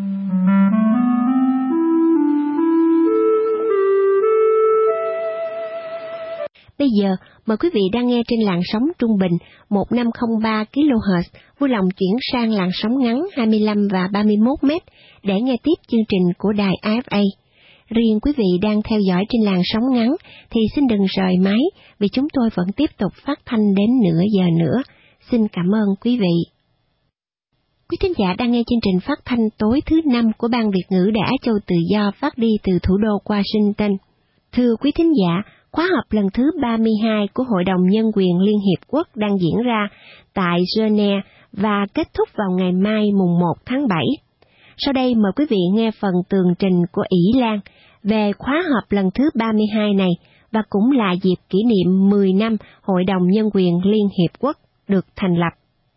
Bây giờ, mời quý vị đang nghe trên làn sóng trung bình một nghìn năm trăm lẻ ba ki lô héc, vui lòng chuyển sang làn sóng ngắn hai mươi lăm và ba mươi mốt mét để nghe tiếp chương trình của đài a ép a. Riêng quý vị đang theo dõi trên làn sóng ngắn thì xin đừng rời máy vì chúng tôi vẫn tiếp tục phát thanh đến nửa giờ nữa. Xin cảm ơn quý vị. Quý thính giả đang nghe chương trình phát thanh tối thứ năm của Ban Việt ngữ Đài Á Châu Tự Do phát đi từ thủ đô Washington. Thưa quý thính giả, khóa họp lần thứ ba mươi hai của Hội đồng Nhân quyền Liên Hiệp Quốc đang diễn ra tại Geneva và kết thúc vào ngày mai mùng một tháng bảy. Sau đây mời quý vị nghe phần tường trình của Ỷ Lan về khóa họp lần thứ ba mươi hai này và cũng là dịp kỷ niệm mười năm Hội đồng Nhân quyền Liên Hiệp Quốc được thành lập.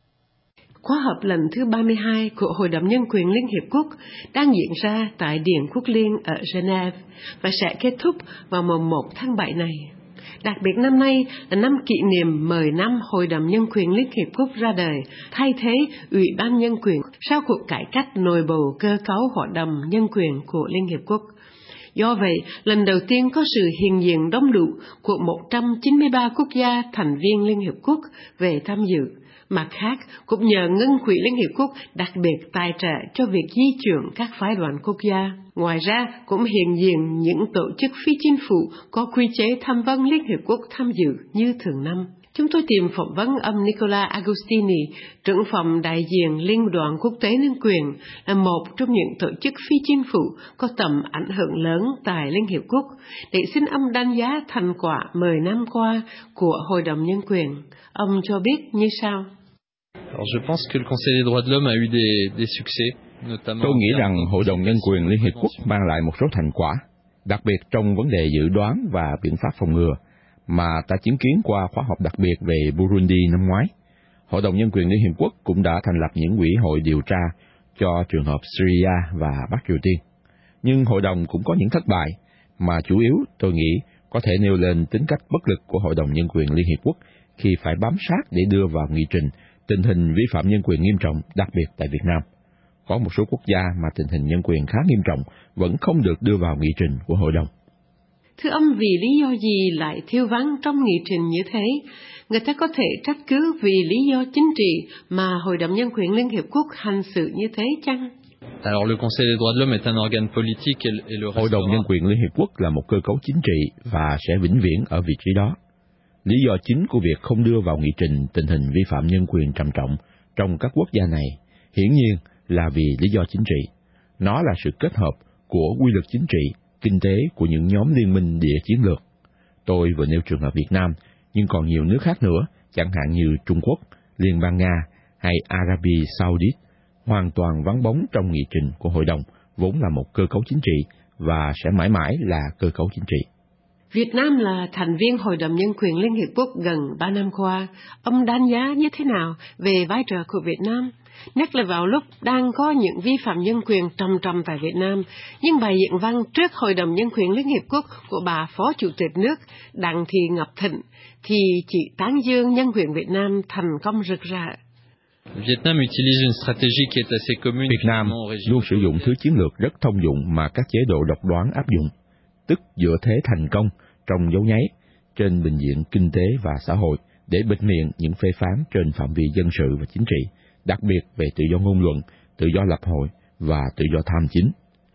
Khóa họp lần thứ ba mươi hai của Hội đồng Nhân quyền Liên Hiệp Quốc đang diễn ra tại Điện Quốc Liên ở Geneva và sẽ kết thúc vào mùng một tháng bảy này. Đặc biệt năm nay là năm kỷ niệm mười năm Hội đồng Nhân quyền Liên Hiệp Quốc ra đời, thay thế Ủy ban Nhân quyền sau cuộc cải cách nội bộ cơ cấu Hội đồng Nhân quyền của Liên Hiệp Quốc. Do vậy, lần đầu tiên có sự hiện diện đông đủ của một trăm chín mươi ba quốc gia thành viên Liên Hiệp Quốc về tham dự. Mặt khác, cũng nhờ Ngân quỹ Liên Hiệp Quốc đặc biệt tài trợ cho việc di chuyển các phái đoàn quốc gia. Ngoài ra, cũng hiện diện những tổ chức phi chính phủ có quy chế tham vấn Liên Hiệp Quốc tham dự như thường năm. Chúng tôi tìm phỏng vấn ông Nicola Agostini, trưởng phòng đại diện Liên đoàn Quốc tế Nhân quyền, là một trong những tổ chức phi chính phủ có tầm ảnh hưởng lớn tại Liên Hiệp Quốc, để xin ông đánh giá thành quả mười năm qua của Hội đồng Nhân quyền. Ông cho biết như sau. Alors, je pense que le Conseil des droits de l'homme a eu des, des succès, notamment. Tôi nghĩ rằng Hội đồng Nhân quyền Liên Hiệp Quốc mang lại một số thành quả, đặc biệt trong vấn đề dự đoán và biện pháp phòng ngừa, mà ta chứng kiến qua khóa họp đặc biệt về Burundi năm ngoái. Hội đồng Nhân quyền Liên Hiệp Quốc cũng đã thành lập những ủy hội điều tra cho trường hợp Syria và Bắc Triều Tiên. Nhưng hội đồng cũng có những thất bại, mà chủ yếu tôi nghĩ có thể nêu lên tính cách bất lực của Hội đồng Nhân quyền Liên Hiệp Quốc khi phải bám sát để đưa vào nghị trình tình hình vi phạm nhân quyền nghiêm trọng, đặc biệt tại Việt Nam. Có một số quốc gia mà tình hình nhân quyền khá nghiêm trọng vẫn không được đưa vào nghị trình của hội đồng. Thưa ông, vì lý do gì lại thiếu vắng trong nghị trình như thế? Người ta có thể trách cứ vì lý do chính trị mà Hội đồng Nhân quyền Liên Hiệp Quốc hành xử như thế chăng? Alors, le Conseil des droits de l'homme est un organe politique et le Hội đồng Nhân quyền Liên Hiệp Quốc là một cơ cấu chính trị và sẽ vĩnh viễn ở vị trí đó. Lý do chính của việc không đưa vào nghị trình tình hình vi phạm nhân quyền trầm trọng trong các quốc gia này hiển nhiên là vì lý do chính trị. Nó là sự kết hợp của quy luật chính trị, kinh tế của những nhóm liên minh địa chiến lược. Tôi vừa nêu trường hợp Việt Nam, nhưng còn nhiều nước khác nữa, chẳng hạn như Trung Quốc, Liên bang Nga hay Arabia Saudit, hoàn toàn vắng bóng trong nghị trình của hội đồng, vốn là một cơ cấu chính trị và sẽ mãi mãi là cơ cấu chính trị. Việt Nam là thành viên Hội đồng Nhân quyền Liên Hiệp Quốc gần ba năm qua. Ông đánh giá như thế nào về vai trò của Việt Nam? Nhất là vào lúc đang có những vi phạm nhân quyền trầm trầm tại Việt Nam, nhưng bài diễn văn trước Hội đồng Nhân quyền Liên Hiệp Quốc của bà Phó Chủ tịch nước Đặng Thị Ngọc Thịnh thì chỉ tán dương nhân quyền Việt Nam thành công rực rỡ. Việt Nam utilise une stratégie qui est assez commune. Việt Nam luôn sử dụng thứ chiến lược rất thông dụng mà các chế độ độc đoán áp dụng, tức dựa thế thành công trong dấu nháy trên bình diện kinh tế và xã hội để bịt miệng những phê phán trên phạm vi dân sự và chính trị, đặc biệt về tự do ngôn luận, tự do lập hội và tự do tham chính.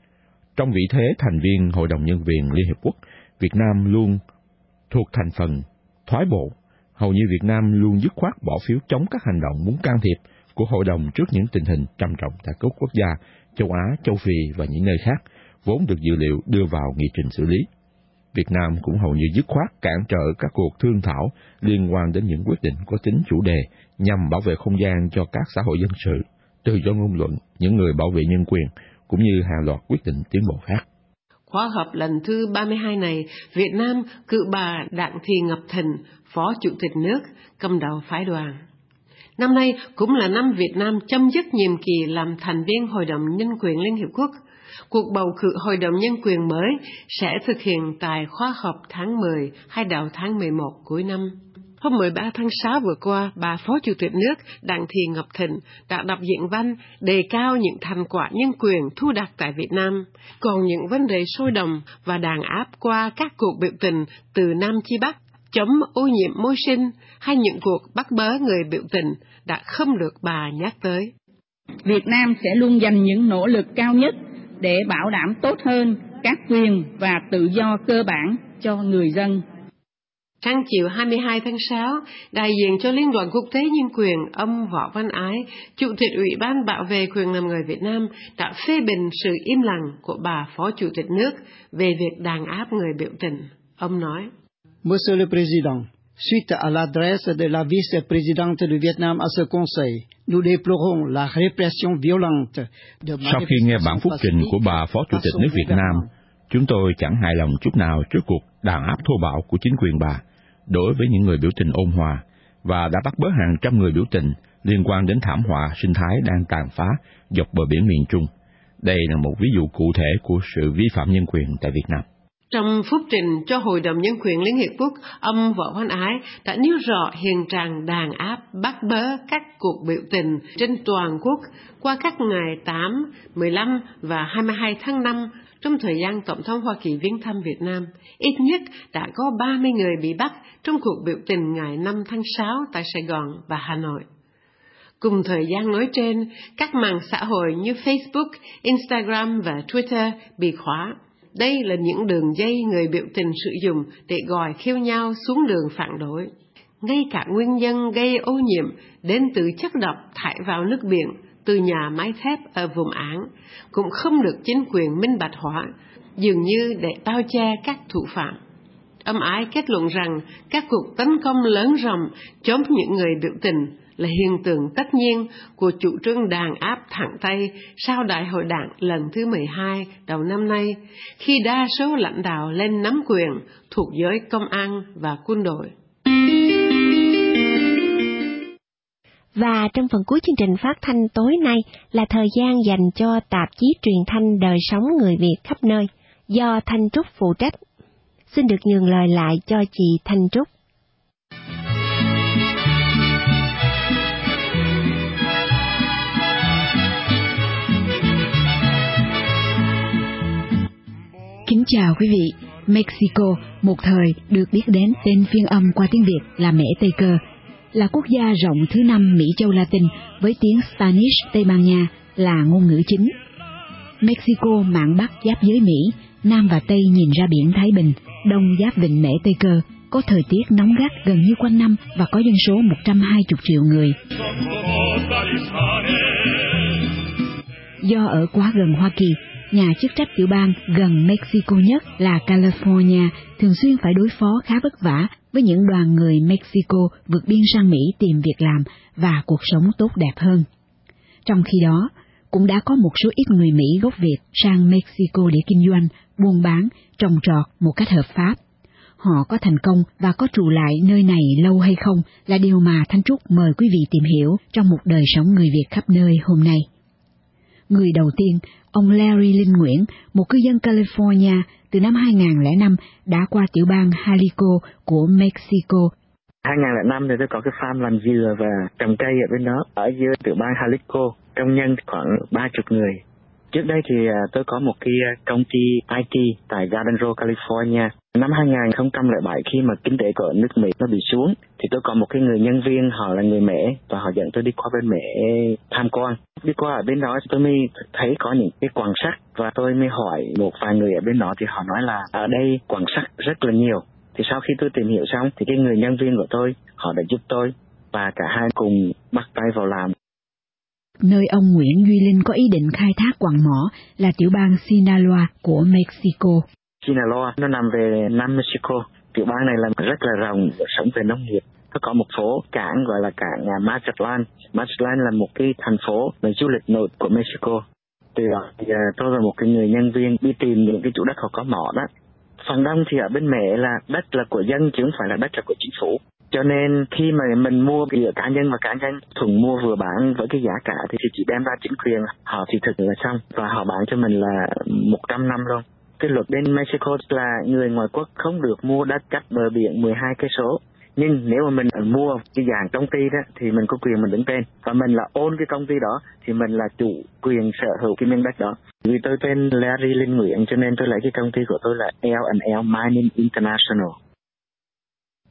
Trong vị thế thành viên Hội đồng Nhân quyền Liên Hiệp Quốc, Việt Nam luôn thuộc thành phần thoái bộ. Hầu như Việt Nam luôn dứt khoát bỏ phiếu chống các hành động muốn can thiệp của Hội đồng trước những tình hình trầm trọng tại các quốc gia châu Á, châu Phi và những nơi khác, vốn được dự liệu đưa vào nghị trình xử lý. Việt Nam cũng hầu như dứt khoát cản trở các cuộc thương thảo liên quan đến những quyết định có tính chủ đề nhằm bảo vệ không gian cho các xã hội dân sự, tự do ngôn luận, những người bảo vệ nhân quyền, cũng như hàng loạt quyết định tiến bộ khác. Khóa họp lần thứ ba mươi hai này, Việt Nam cử bà Đặng Thị Ngọc Thịnh, Phó Chủ tịch nước, cầm đầu phái đoàn. Năm nay cũng là năm Việt Nam chấm dứt nhiệm kỳ làm thành viên Hội đồng Nhân quyền Liên Hiệp Quốc. Cuộc bầu cử Hội đồng Nhân quyền mới sẽ thực hiện tại khóa họp tháng mười hay đầu tháng mười một cuối năm. Hôm mười ba tháng sáu vừa qua, bà Phó Chủ tịch nước Đặng Thị Ngọc Thịnh đã đọc diễn văn đề cao những thành quả nhân quyền thu đạt tại Việt Nam, còn những vấn đề sôi động và đàn áp qua các cuộc biểu tình từ Nam chí Bắc chống ô nhiễm môi sinh hay những cuộc bắt bớ người biểu tình đã không được bà nhắc tới. Việt Nam sẽ luôn dành những nỗ lực cao nhất để bảo đảm tốt hơn các quyền và tự do cơ bản cho người dân. Sáng chiều hai mươi hai tháng sáu, đại diện cho Liên đoàn Quốc tế Nhân quyền, ông Võ Văn Ái, Chủ tịch Ủy ban Bảo vệ quyền làm người Việt Nam, đã phê bình sự im lặng của bà Phó Chủ tịch nước về việc đàn áp người biểu tình. Ông nói: Monsieur le Président, suite à l'adresse de la vice-présidente du Vietnam à ce Conseil, nous déplorons la répression violente de Sau khi nghe bản phúc trình của bà Phó Chủ tịch nước Việt Nam, chúng tôi chẳng hài lòng chút nào trước cuộc đàn áp thô bạo của chính quyền bà đối với những người biểu tình ôn hòa và đã bắt bớ hàng trăm người biểu tình liên quan đến thảm họa sinh thái đang tàn phá dọc bờ biển miền Trung. Đây là một ví dụ cụ thể của sự vi phạm nhân quyền tại Việt Nam. Trong phúc trình cho Hội đồng Nhân quyền Liên Hiệp Quốc, ông Võ Văn Ái đã nêu rõ hiện trạng đàn áp, bắt bớ các cuộc biểu tình trên toàn quốc qua các ngày tám, mười lăm và hai mươi hai tháng năm trong thời gian Tổng thống Hoa Kỳ viếng thăm Việt Nam. Ít nhất đã có ba mươi người bị bắt trong cuộc biểu tình ngày năm tháng sáu tại Sài Gòn và Hà Nội. Cùng thời gian nói trên, các mạng xã hội như Facebook, Instagram và Twitter bị khóa. Đây là những đường dây người biểu tình sử dụng để gọi khiêu nhau xuống đường phản đối. Ngay cả nguyên nhân gây ô nhiễm đến từ chất độc thải vào nước biển từ nhà máy thép ở vùng Án cũng không được chính quyền minh bạch hóa, dường như để bao che các thủ phạm. Ông Ái kết luận rằng các cuộc tấn công lớn rộng chống những người biểu tình là hiện tượng tất nhiên của chủ trương đàn áp thẳng tay sau Đại hội Đảng lần thứ mười hai đầu năm nay, khi đa số lãnh đạo lên nắm quyền thuộc giới công an và quân đội. Và trong phần cuối chương trình phát thanh tối nay là thời gian dành cho tạp chí truyền thanh Đời sống người Việt khắp nơi, do Thanh Trúc phụ trách. Xin được nhường lời lại cho chị Thanh Trúc. Kính chào quý vị. Mexico một thời được biết đến tên phiên âm qua tiếng Việt là Mễ Tây Cơ, là quốc gia rộng thứ năm Mỹ châu Latin với tiếng Spanish Tây Ban Nha là ngôn ngữ chính. Mexico mạn Bắc giáp giới Mỹ, Nam và Tây nhìn ra biển Thái Bình, Đông giáp vịnh Mễ Tây Cơ, có thời tiết nóng gắt gần như quanh năm và có dân số một trăm hai mươi triệu người. Do ở quá gần Hoa Kỳ, nhà chức trách tiểu bang gần Mexico nhất là California thường xuyên phải đối phó khá vất vả với những đoàn người Mexico vượt biên sang Mỹ tìm việc làm và cuộc sống tốt đẹp hơn. Trong khi đó, cũng đã có một số ít người Mỹ gốc Việt sang Mexico để kinh doanh, buôn bán, trồng trọt một cách hợp pháp. Họ có thành công và có trụ lại nơi này lâu hay không là điều mà Thanh Trúc mời quý vị tìm hiểu trong một đời sống người Việt khắp nơi hôm nay. Người đầu tiên, ông Larry Linh Nguyễn, một cư dân California từ năm hai không không năm đã qua tiểu bang Jalisco của Mexico. hai không không năm thì tôi có cái farm làm dừa và trồng cây ở bên đó, ở dưới tiểu bang Jalisco, công nhân khoảng ba mươi người. Trước đây thì tôi có một cái công ty i tê tại Garden Row, California. Năm hai không không bảy khi mà kinh tế của nước Mỹ nó bị xuống thì tôi có một cái người nhân viên, họ là người Mễ và họ dẫn tôi đi qua bên Mễ tham quan. Đi qua ở bên đó tôi mới thấy có những cái quặng sắt và tôi mới hỏi một vài người ở bên đó thì họ nói là ở đây quặng sắt rất là nhiều. Thì sau khi tôi tìm hiểu xong thì cái người nhân viên của tôi họ đã giúp tôi và cả hai cùng bắt tay vào làm. Nơi ông Nguyễn Duy Linh có ý định khai thác quặng mỏ là tiểu bang Sinaloa của Mexico. Sinaloa nó nằm về Nam Mexico. Tiểu bang này là rất là rộng, sống về nông nghiệp. Nó có một phố cảng gọi là cảng Mazatlan. Mazatlan là một cái thành phố về du lịch nổi của Mexico. Từ đó thì tôi và một cái người nhân viên đi tìm những cái chủ đất họ có mỏ đó. Phần đông thì ở bên Mễ là đất là của dân chứ không phải là đất là của chính phủ. Cho nên khi mà mình mua giữa cá nhân và cá nhân thuần mua vừa bán với cái giá cả thì chỉ đem ra chính quyền họ thì thực là xong và họ bán cho mình là một trăm năm luôn. Cái luật bên Mexico là người ngoài quốc không được mua đất cách bờ biển mười hai cây số. Nhưng nếu mà mình mua cái dạng công ty đó thì mình có quyền mình đứng tên và mình là ôn cái công ty đó thì mình là chủ quyền sở hữu cái miếng đất đó. Vì tôi tên Larry Linh Nguyễn cho nên tôi lấy cái công ty của tôi là L and L Mining International.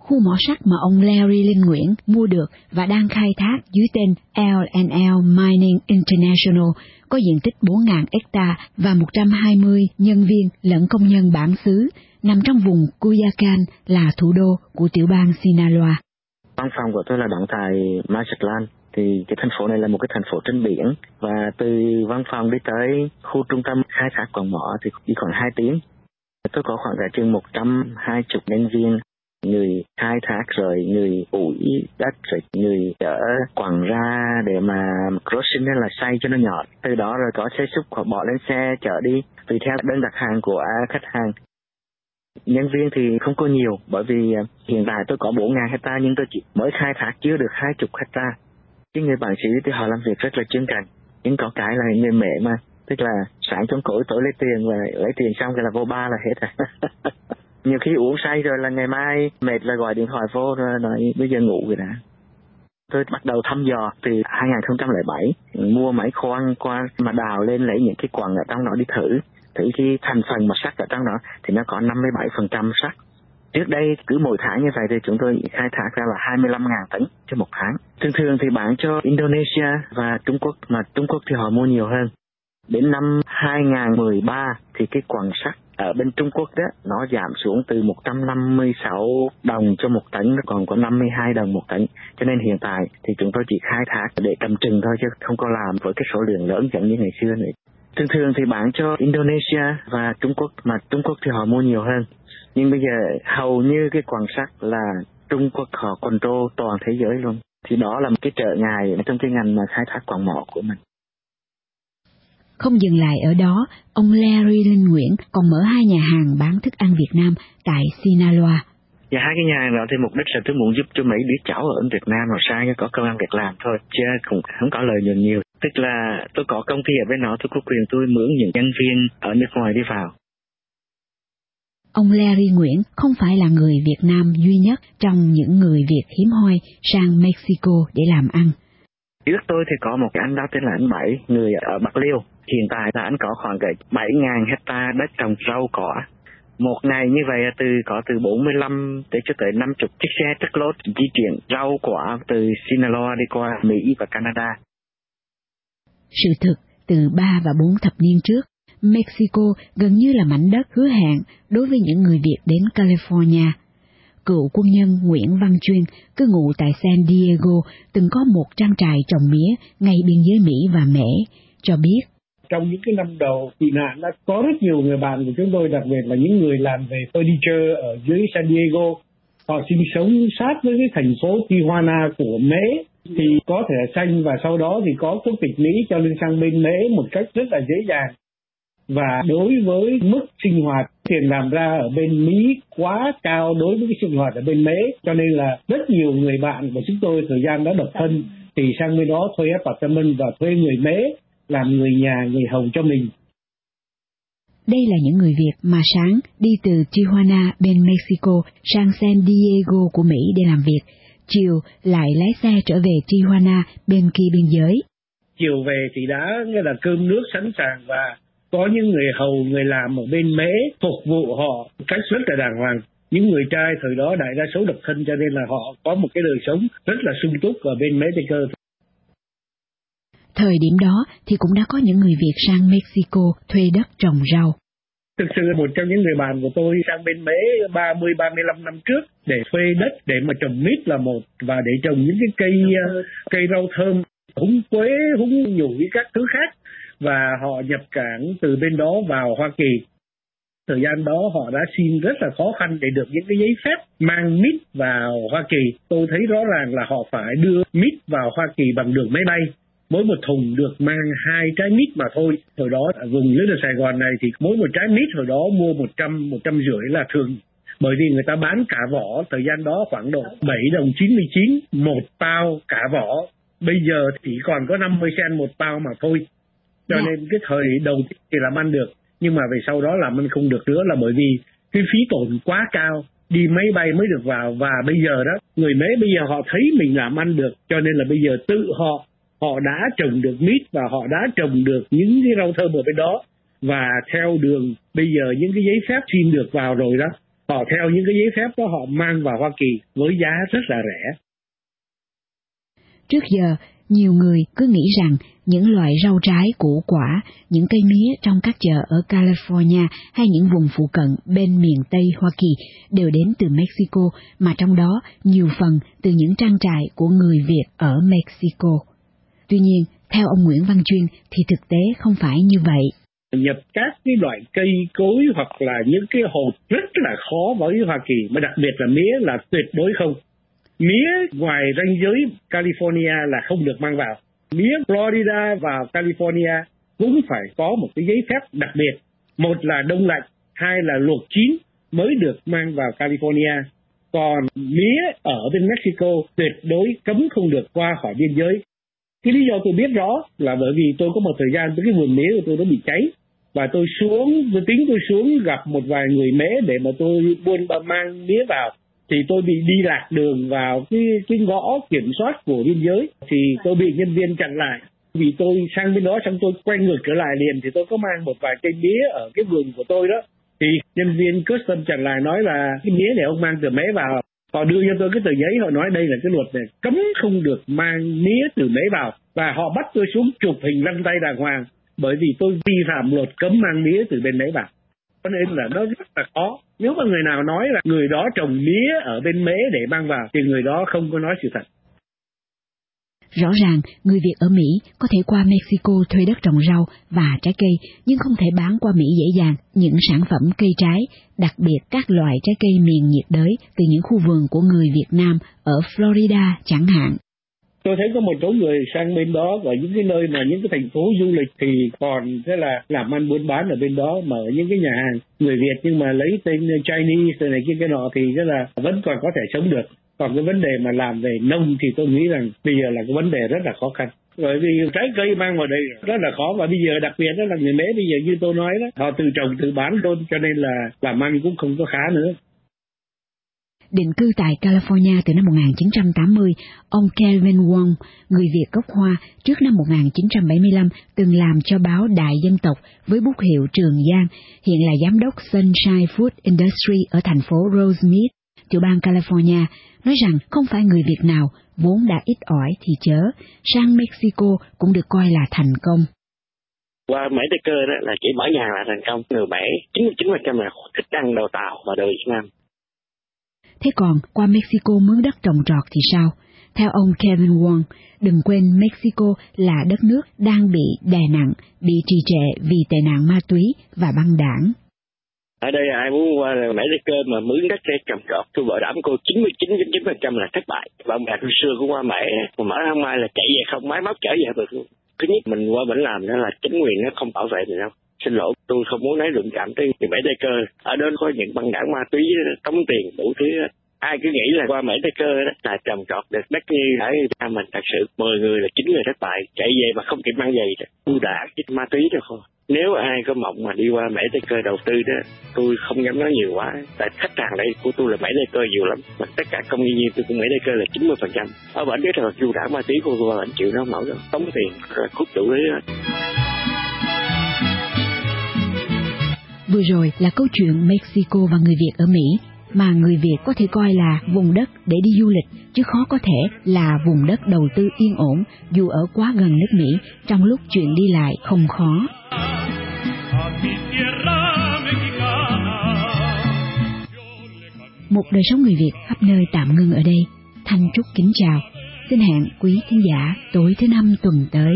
khu mỏ sắt mà ông Larry Linh Nguyễn mua được và đang khai thác dưới tên L and L Mining International có diện tích bốn nghìn hecta và một trăm hai mươi nhân viên lẫn công nhân bản xứ, nằm trong vùng Cuyacan là thủ đô của tiểu bang Sinaloa. Văn phòng của tôi là đóng tại Mazatlan, thì cái thành phố này là một cái thành phố trên biển, và từ văn phòng đi tới khu trung tâm khai thác quặng mỏ thì chỉ khoảng hai tiếng. Tôi có khoảng cả chừng một trăm hai mươi nhân viên, người khai thác rồi người ủi đất rồi người chở quặng ra để mà crushing nên là xay cho nó nhỏ. Từ đó rồi có xe xúc họ bỏ lên xe chở đi tùy theo đơn đặt hàng của khách hàng. Nhân viên thì không có nhiều, bởi vì hiện tại tôi có bốn nghìn hecta nhưng tôi chỉ mới khai thác chưa được hai mươi hecta. Cái người bản xứ thì họ làm việc rất là chuyên cần, nhưng có cái là người mẹ mà, tức là sáng trong cối tối lấy tiền và lấy tiền xong cái là vô ba là hết rồi. Nhiều khi uống say rồi là ngày mai mệt là gọi điện thoại vô rồi nói bây giờ ngủ rồi đã. Tôi bắt đầu thăm dò từ hai nghìn không trăm lẻ bảy, mua máy khoan qua mà đào lên lấy những cái quặng ở trong đó đi thử. Thử khi thành phần mà sắt ở trong đó thì nó có năm mươi bảy phần trăm sắt. Trước đây cứ mỗi tháng như vậy thì chúng tôi khai thác ra là hai mươi lăm nghìn tấn trên một tháng. Thường thường thì bán cho Indonesia và Trung Quốc, mà Trung Quốc thì họ mua nhiều hơn. Đến năm hai nghìn không trăm mười ba thì cái quặng sắt ở bên Trung Quốc đó nó giảm xuống từ một trăm năm mươi sáu đồng cho một tấn, nó còn có năm mươi hai đồng một tấn. Cho nên hiện tại thì chúng tôi chỉ khai thác để cầm chừng thôi chứ không có làm với cái số lượng lớn giống như ngày xưa nữa. Thường thường thì bán cho Indonesia và Trung Quốc, mà Trung Quốc thì họ mua nhiều hơn. Nhưng bây giờ hầu như cái quặng sắt là Trung Quốc họ control toàn thế giới luôn. Thì đó là một cái trở ngại trong cái ngành mà khai thác quặng mỏ của mình. Không dừng lại ở đó, ông Larry Linh Nguyễn còn mở hai nhà hàng bán thức ăn Việt Nam tại Sinaloa. Và hai cái nhà hàng đó thì mục đích là tôi muốn giúp cho mấy đứa cháu ở Việt Nam họ sang có công ăn việc làm thôi, chứ cũng không có lợi nhuận nhiều. Tức là tôi có công ty ở bên đó, tôi có quyền tôi mướn những nhân viên ở nước ngoài đi vào. Ông Larry Nguyễn không phải là người Việt Nam duy nhất trong những người Việt hiếm hoi sang Mexico để làm ăn. Trước tôi thì có một cái anh đó tên là anh Bảy, người ở Bạc Liêu. Hiện tại là anh có khoảng bảy nghìn hecta đất trồng rau cỏ. Một ngày như vậy từ có từ bốn mươi lăm tới cho tới năm mươi chiếc xe truck lốt di chuyển rau quả từ Sinaloa đi qua Mỹ và Canada. Sự thực, từ ba và bốn thập niên trước, Mexico gần như là mảnh đất hứa hẹn đối với những người Việt đến California. Cựu quân nhân Nguyễn Văn Chuyên, cư ngụ tại San Diego, từng có một trang trại trồng mía ngay biên giới Mỹ và Mễ, cho biết. Trong những cái năm đầu tị nạn đã có rất nhiều người bạn của chúng tôi, đặc biệt là những người làm về furniture ở dưới San Diego. Họ sinh sống sát với cái thành phố Tijuana của Mễ, thì có thẻ xanh và sau đó thì có quốc tịch Mỹ cho nên sang bên Mễ một cách rất là dễ dàng. Và đối với mức sinh hoạt tiền làm ra ở bên Mỹ quá cao đối với cái sinh hoạt ở bên Mễ, cho nên là rất nhiều người bạn của chúng tôi thời gian đó độc thân thì sang bên đó thuê apartment và thuê người Mễ làm người nhà, người hầu cho mình. Đây là những người Việt mà sáng đi từ Tijuana bên Mexico sang San Diego của Mỹ để làm việc, chiều lại lái xe trở về Tijuana bên kia biên giới. Chiều về thì đã nghĩa là cơm nước sẵn sàng và có những người hầu, người làm ở bên Mễ phục vụ họ một cách rất là đàng hoàng. Những người trai thời đó đại đa số độc thân cho nên là họ có một cái đời sống rất là sung túc ở bên Mễ Tây Cơ. Thời điểm đó thì cũng đã có những người Việt sang Mexico thuê đất trồng rau. Thực sự một trong những người bạn của tôi sang bên Mễ ba mươi ba mươi lăm năm trước để thuê đất để mà trồng mít là một, và để trồng những cái cây cây rau thơm, húng quế, húng nhủi các thứ khác. Và họ nhập cảng từ bên đó vào Hoa Kỳ. Thời gian đó họ đã xin rất là khó khăn để được những cái giấy phép mang mít vào Hoa Kỳ. Tôi thấy rõ ràng là họ phải đưa mít vào Hoa Kỳ bằng đường máy bay. Mỗi một thùng được mang hai trái mít mà thôi. Hồi đó ở vùng lưới Sài Gòn này thì mỗi một trái mít hồi đó mua một trăm, một trăm rưỡi là thường. Bởi vì người ta bán cả vỏ, thời gian đó khoảng độ bảy đồng chín mươi chín một bao cả vỏ. Bây giờ thì còn có năm mươi cent một bao mà thôi. Cho yeah. nên cái thời đầu thì làm ăn được, nhưng mà về sau đó làm ăn không được nữa là bởi vì cái phí tổn quá cao, đi máy bay mới được vào. Và bây giờ đó, người Mễ bây giờ họ thấy mình làm ăn được, cho nên là bây giờ tự họ, họ đã trồng được mít và họ đã trồng được những cái rau thơm ở bên đó. Và theo đường, bây giờ những cái giấy phép xin được vào rồi đó, Họ theo những cái giấy phép đó họ mang vào Hoa Kỳ với giá rất là rẻ. Trước giờ, nhiều người cứ nghĩ rằng những loại rau trái, củ quả, những cây mía trong các chợ ở California hay những vùng phụ cận bên miền Tây Hoa Kỳ đều đến từ Mexico, mà trong đó nhiều phần từ những trang trại của người Việt ở Mexico. Tuy nhiên, theo ông Nguyễn Văn Chuyên thì thực tế không phải như vậy. Nhập các cái loại cây cối hoặc là những cái hột rất là khó với Hoa Kỳ, mà đặc biệt là mía là tuyệt đối không. Mía ngoài ranh giới California là không được mang vào. Mía Florida vào California cũng phải có một cái giấy phép đặc biệt. Một là đông lạnh, hai là luộc chín mới được mang vào California. Còn mía ở bên Mexico tuyệt đối cấm không được qua khỏi biên giới. Cái lý do tôi biết rõ là bởi vì tôi có một thời gian cái vườn mía của tôi nó bị cháy. Và tôi xuống, tôi tính tôi xuống gặp một vài người mế để mà tôi buôn mang mía vào. Thì tôi bị đi lạc đường vào cái, cái ngõ kiểm soát của biên giới. Thì tôi bị nhân viên chặn lại. Vì tôi sang bên đó xong tôi quay ngược trở lại liền. Thì tôi có mang một vài cây mía ở cái vườn của tôi đó. Thì nhân viên custom chặn lại nói là cái mía này ông mang từ mế vào. Họ đưa cho tôi cái tờ giấy, họ nói đây là cái luật này cấm không được mang mía từ mế vào. Và họ bắt tôi xuống chụp hình lăn tay đàng hoàng. Bởi vì tôi vi phạm luật cấm mang mía từ bên mế vào. Cho nên là nó rất là khó. Nếu mà người nào nói là người đó trồng mía ở bên mế để mang vào thì người đó không có nói sự thật. Rõ ràng, người Việt ở Mỹ có thể qua Mexico thuê đất trồng rau và trái cây, nhưng không thể bán qua Mỹ dễ dàng những sản phẩm cây trái, đặc biệt các loại trái cây miền nhiệt đới từ những khu vườn của người Việt Nam ở Florida chẳng hạn. Tôi thấy có một số người sang bên đó ở những cái nơi mà những cái thành phố du lịch thì còn thế là làm ăn buôn bán ở bên đó, mở những cái nhà hàng người Việt nhưng mà lấy tên Chinese này kia cái nọ thì rất là vẫn còn có thể sống được. Còn cái vấn đề mà làm về nông thì tôi nghĩ rằng bây giờ là cái vấn đề rất là khó khăn. Bởi vì trái cây mang vào đây rất là khó, và bây giờ đặc biệt đó là người Mễ bây giờ như tôi nói đó, họ tự trồng tự bán luôn, cho nên là làm ăn cũng không có khá nữa. Định cư tại California từ năm một nghìn chín trăm tám mươi, ông Kelvin Wong, người Việt gốc Hoa, trước năm một nghìn chín trăm bảy mươi lăm từng làm cho báo Đại Dân tộc với bút hiệu Trường Giang, hiện là giám đốc Sunshine Food Industry ở thành phố Rosemead, tiểu bang California, nói rằng không phải người Việt nào vốn đã ít ỏi thì chớ, sang Mexico cũng được coi là thành công. Qua Mễ Tây Cơ đó là chỉ mở nhà là thành công, người Mễ chín mươi chín phần trăm là thích ăn đồ Tàu và đồ Việt Nam. Thế còn qua Mexico mướn đất trồng trọt thì sao? Theo ông Kevin Wong, đừng quên Mexico là đất nước đang bị đè nặng, bị trì trệ vì tệ nạn ma túy và băng đảng. Ở đây ai muốn qua Mễ Tây Cơ mà mướn đất để trồng trọt, tôi bảo đảm cô chín mươi chín phẩy chín phần trăm là thất bại. Và ông bà tôi xưa cũng qua Mễ, mà mở hôm mai là chạy về không, máy móc trở về được luôn. Thứ nhất mình qua mình làm đó là chính quyền nó không bảo vệ mình đâu. Xin lỗi, tôi không muốn nói đụng chạm tới Mễ Tây Cơ. Ở đó có những băng đảng ma túy, tống tiền, đủ thứ. Ai cứ nghĩ là qua Mễ Tây Cơ đó là trồng trọt được đất như ở Việt Nam mình, thật sự mười người là chín người thất bại, chạy về mà không kịp mang giày đó. Tôi đã cái ma túy đâu thôi. Nếu ai có mộng mà đi qua Mễ Tây Cơ đầu tư đó, tôi không dám nói nhiều quá. Tại khách hàng đây của tôi là Mễ Tây Cơ nhiều lắm. Mà tất cả công nhân viên tôi cũng Mễ Tây Cơ là chín mươi phần trăm. Ở bển biết là du đảng ma túy của tôi anh chịu nó không nổi đâu. Tống tiền, rồi cút đủ đấy đó. Vừa rồi là câu chuyện Mexico và người Việt ở Mỹ, mà người Việt có thể coi là vùng đất để đi du lịch, chứ khó có thể là vùng đất đầu tư yên ổn dù ở quá gần nước Mỹ trong lúc chuyện đi lại không khó. Một đời sống người Việt khắp nơi tạm ngưng ở đây. Thanh Trúc kính chào. Xin hẹn quý thính giả tối thứ năm tuần tới.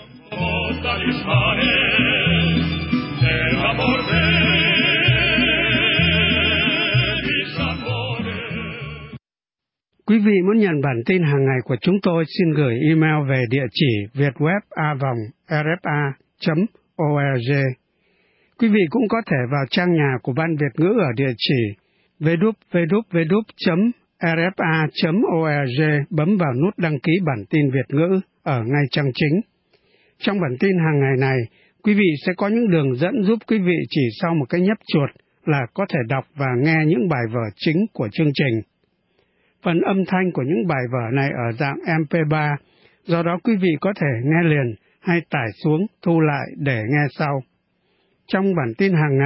Quý vị muốn nhận bản tin hàng ngày của chúng tôi, xin gửi email về địa chỉ vietweb a vòng r f a chấm org. Quý vị cũng có thể vào trang nhà của Ban Việt ngữ ở địa chỉ w w w chấm r f a chấm org, bấm vào nút đăng ký bản tin Việt ngữ ở ngay trang chính. Trong bản tin hàng ngày này, quý vị sẽ có những đường dẫn giúp quý vị chỉ sau một cái nhấp chuột là có thể đọc và nghe những bài vở chính của chương trình. Phần âm thanh của những bài vở này ở dạng em pê ba, do đó quý vị có thể nghe liền hay tải xuống, thu lại để nghe sau. Trong bản tin hàng ngày,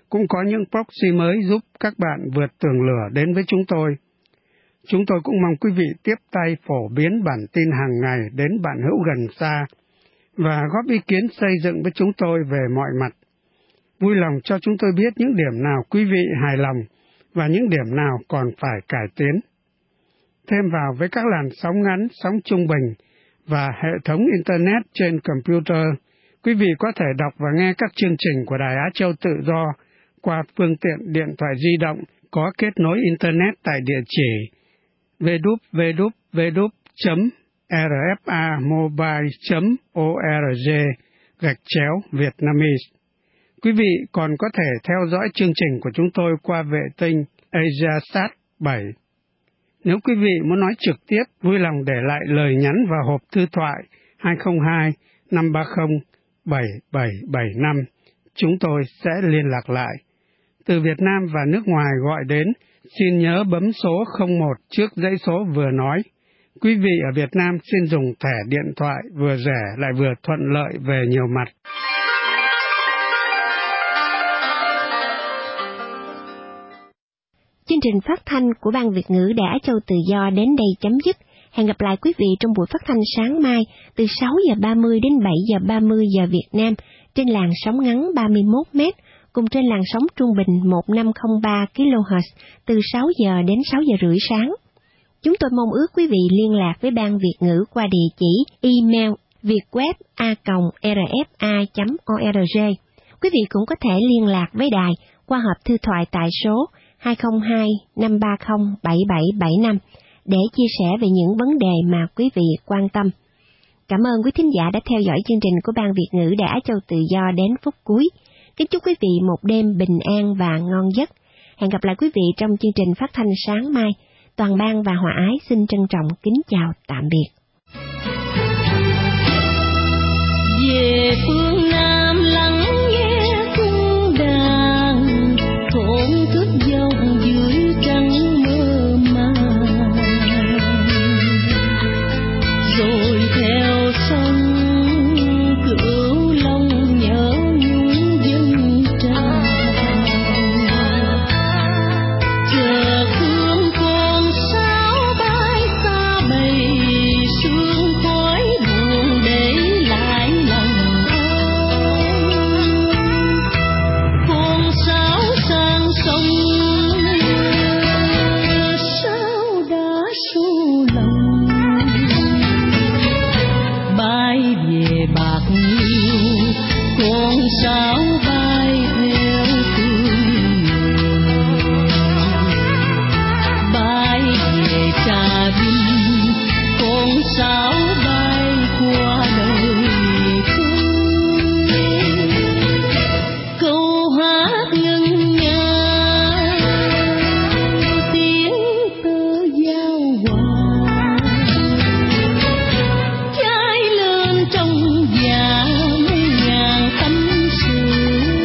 cũng có những proxy mới giúp các bạn vượt tường lửa đến với chúng tôi. Chúng tôi cũng mong quý vị tiếp tay phổ biến bản tin hàng ngày đến bạn hữu gần xa và góp ý kiến xây dựng với chúng tôi về mọi mặt. Vui lòng cho chúng tôi biết những điểm nào quý vị hài lòng và những điểm nào còn phải cải tiến. Thêm vào với các làn sóng ngắn, sóng trung bình và hệ thống Internet trên computer, quý vị có thể đọc và nghe các chương trình của Đài Á Châu Tự Do qua phương tiện điện thoại di động có kết nối Internet tại địa chỉ w w w chấm r f a mobile chấm org gạch chéo Vietnamese. Quý vị còn có thể theo dõi chương trình của chúng tôi qua vệ tinh AsiaSat bảy. Nếu quý vị muốn nói trực tiếp, vui lòng để lại lời nhắn vào hộp thư thoại hai không hai năm ba không bảy bảy bảy năm. Chúng tôi sẽ liên lạc lại. Từ Việt Nam và nước ngoài gọi đến, xin nhớ bấm số không một trước dãy số vừa nói. Quý vị ở Việt Nam xin dùng thẻ điện thoại vừa rẻ lại vừa thuận lợi về nhiều mặt. Chương trình phát thanh của Ban Việt ngữ Đài Á Châu Tự Do đến đây chấm dứt. Hẹn gặp lại quý vị trong buổi phát thanh sáng mai từ sáu giờ ba mươi đến bảy giờ ba mươi giờ Việt Nam trên làn sóng ngắn ba mươi mốt mét cùng trên làn sóng trung bình một nghìn năm trăm lẻ ba ki lô héc từ sáu giờ đến sáu giờ rưỡi sáng. Chúng tôi mong ước quý vị liên lạc với Ban Việt ngữ qua địa chỉ email vietweb a còng r f a chấm org. Quý vị cũng có thể liên lạc với đài qua hộp thư thoại tại số hai không hai năm ba không bảy bảy bảy năm để chia sẻ về những vấn đề mà quý vị quan tâm. Cảm ơn quý thính giả đã theo dõi chương trình của Ban Việt ngữ Đài Á Châu Tự Do đến phút cuối. Kính chúc quý vị một đêm bình an và ngon giấc. Hẹn gặp lại quý vị trong chương trình phát thanh sáng mai. Toàn ban và Hòa Ái xin trân trọng kính chào tạm biệt. Về phương Nam lắng nghe cung đàn, thổn thức dòng dưới trăng mơ màng, rồi theo sông Cửu Long nhớ nhung dân tràn, chờ thương con sáo bay xa bầy, sương khói buồn để lại lòng con sáo sang sông, sáo đã xu lòng bay về bạc liêu, con sáo bay theo tương bay về Trà Vinh, con sáo bay qua đời không. Câu hát ngân nga tiếng tơ giao hòa, cháy lên trong dạ mấy ngàn tâm sự.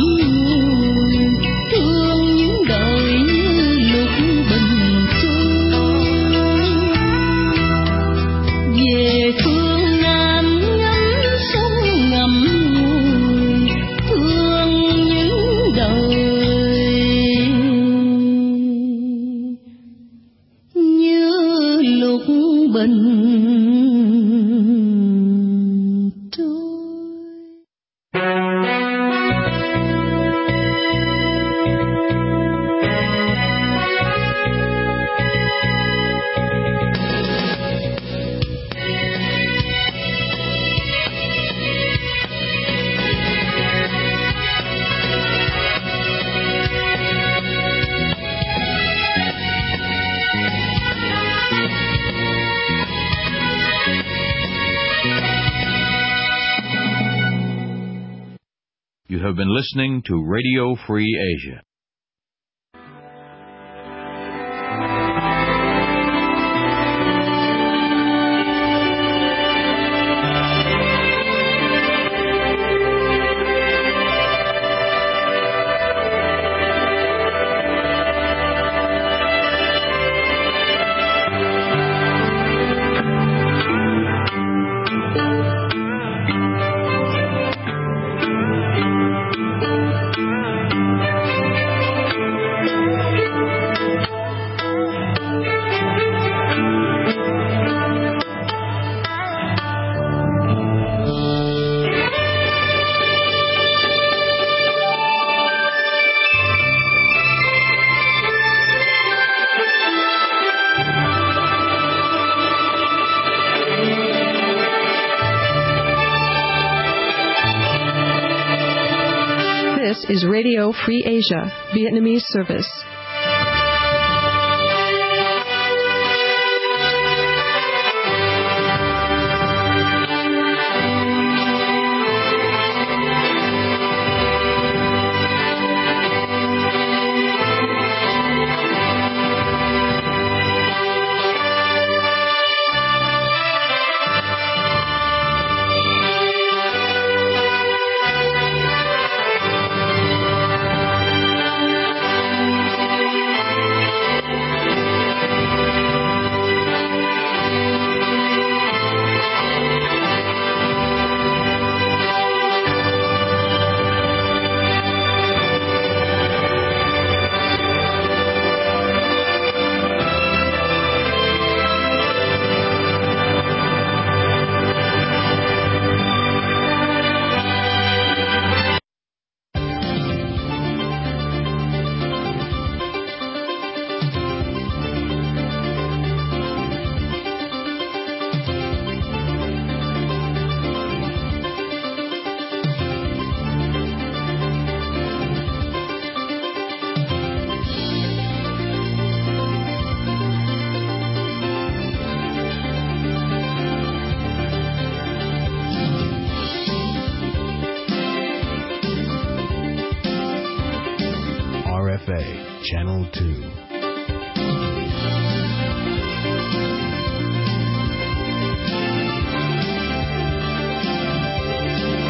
vui, thương những đời như lúc bình chung. Về phương Nam ngắm sông ngắm ngùi, thương những đời như lúc bình. You have been listening to Radio Free Asia. This is Radio Free Asia, Vietnamese service. Channel two.